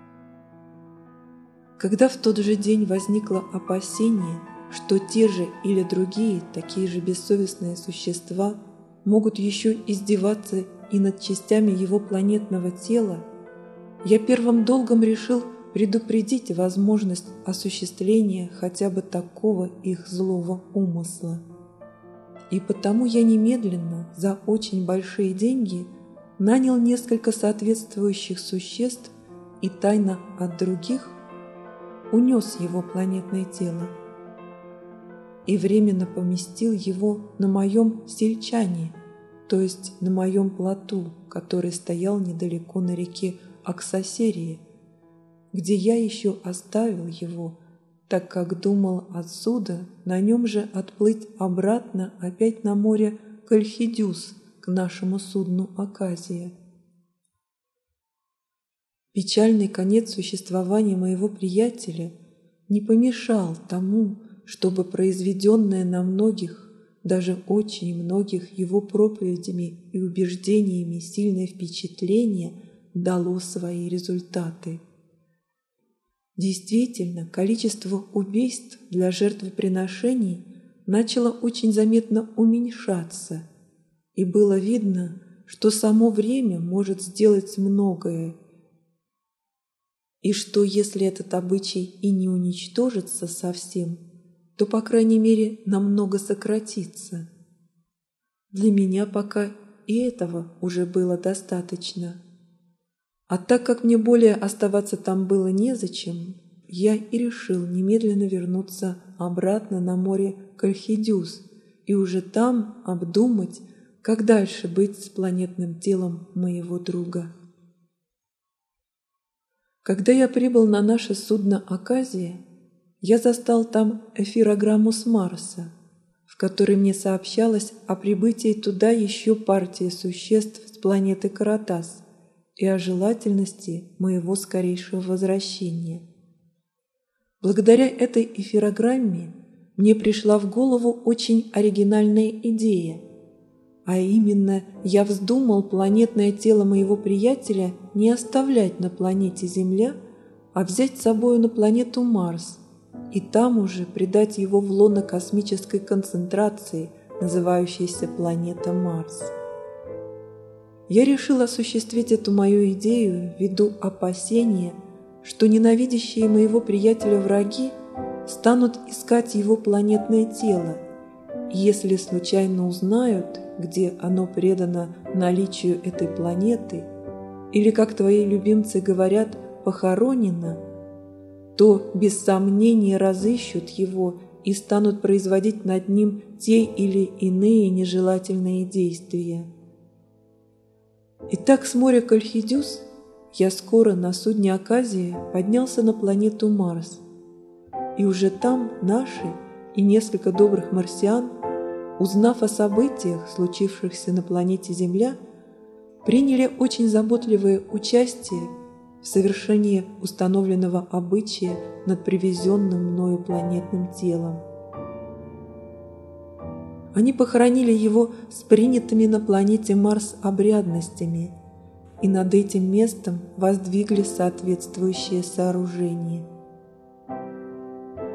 Speaker 1: Когда в тот же день возникло опасение, что те же или другие такие же бессовестные существа могут еще издеваться и над частями его планетного тела, я первым долгом решил предупредить возможность осуществления хотя бы такого их злого умысла. И потому я немедленно, за очень большие деньги, нанял несколько соответствующих существ и тайно от других унес его планетное тело и временно поместил его на моем сельчане, то есть на моем плоту, который стоял недалеко на реке Аксосерии, где я еще оставил его, так как думал отсюда на нем же отплыть обратно опять на море Кальхидюс к нашему судну Аказия. Печальный конец существования моего приятеля не помешал тому, чтобы произведенное на многих, даже очень многих его проповедями и убеждениями сильное впечатление дало свои результаты. Действительно, количество убийств для жертвоприношений начало очень заметно уменьшаться, и было видно, что само время может сделать многое, и что если этот обычай и не уничтожится совсем, то, по крайней мере, намного сократится. Для меня пока и этого уже было достаточно. А так как мне более оставаться там было незачем, я и решил немедленно вернуться обратно на море Кальхидюс и уже там обдумать, как дальше быть с планетным телом моего друга. Когда я прибыл на наше судно «Аказия», я застал там эфирограмму с Марса, в которой мне сообщалось о прибытии туда еще партии существ с планеты Каратас и о желательности моего скорейшего возвращения. Благодаря этой эфирограмме мне пришла в голову очень оригинальная идея, а именно я вздумал планетное тело моего приятеля не оставлять на планете Земля, а взять с собой на планету Марс и там уже придать его в лоно космической концентрации, называющейся планета Марс. Я решил осуществить эту мою идею ввиду опасения, что ненавидящие моего приятеля враги станут искать его планетное тело, и если случайно узнают, где оно предано наличию этой планеты, или, как твои любимцы говорят, похоронено, то без сомнения разыщут его и станут производить над ним те или иные нежелательные действия. Итак, с моря Кальхидюс я скоро на судне Аказия поднялся на планету Марс, и уже там наши и несколько добрых марсиан, узнав о событиях, случившихся на планете Земля, приняли очень заботливое участие в совершении установленного обычая над привезенным мною планетным телом. Они похоронили его с принятыми на планете Марс обрядностями и над этим местом воздвигли соответствующее сооружение.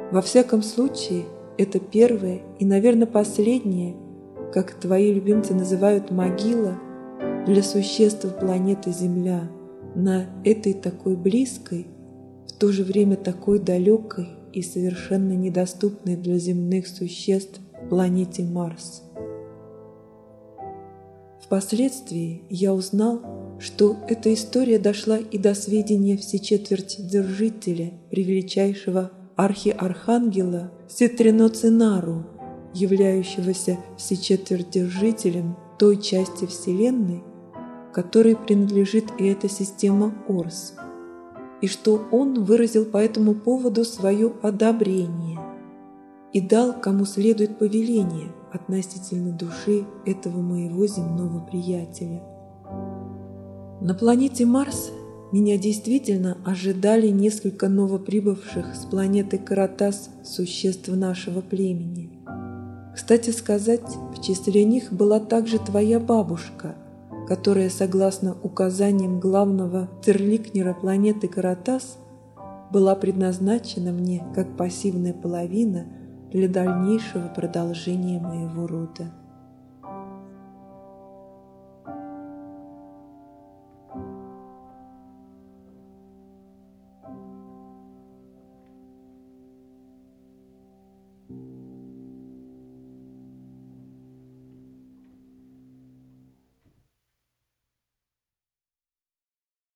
Speaker 1: Во всяком случае, это первое и, наверное, последнее, как твои любимцы называют, могила для существ планеты Земля на этой такой близкой, в то же время такой далекой и совершенно недоступной для земных существ планете Марс. Впоследствии я узнал, что эта история дошла и до сведения всечетвертьдержителя, превеличайшего архиархангела Ситриноцинару, являющегося всечетвертьдержителем той части Вселенной, которой принадлежит и эта система Орс, и что он выразил по этому поводу свое одобрение и дал кому следует повеление относительно души этого моего земного приятеля. На планете Марс меня действительно ожидали несколько новоприбывших с планеты Каратас существ нашего племени. Кстати сказать, в числе них была также твоя бабушка, которая, согласно указаниям главного терликнера планеты Каратас, была предназначена мне как пассивная половина для дальнейшего продолжения моего рода.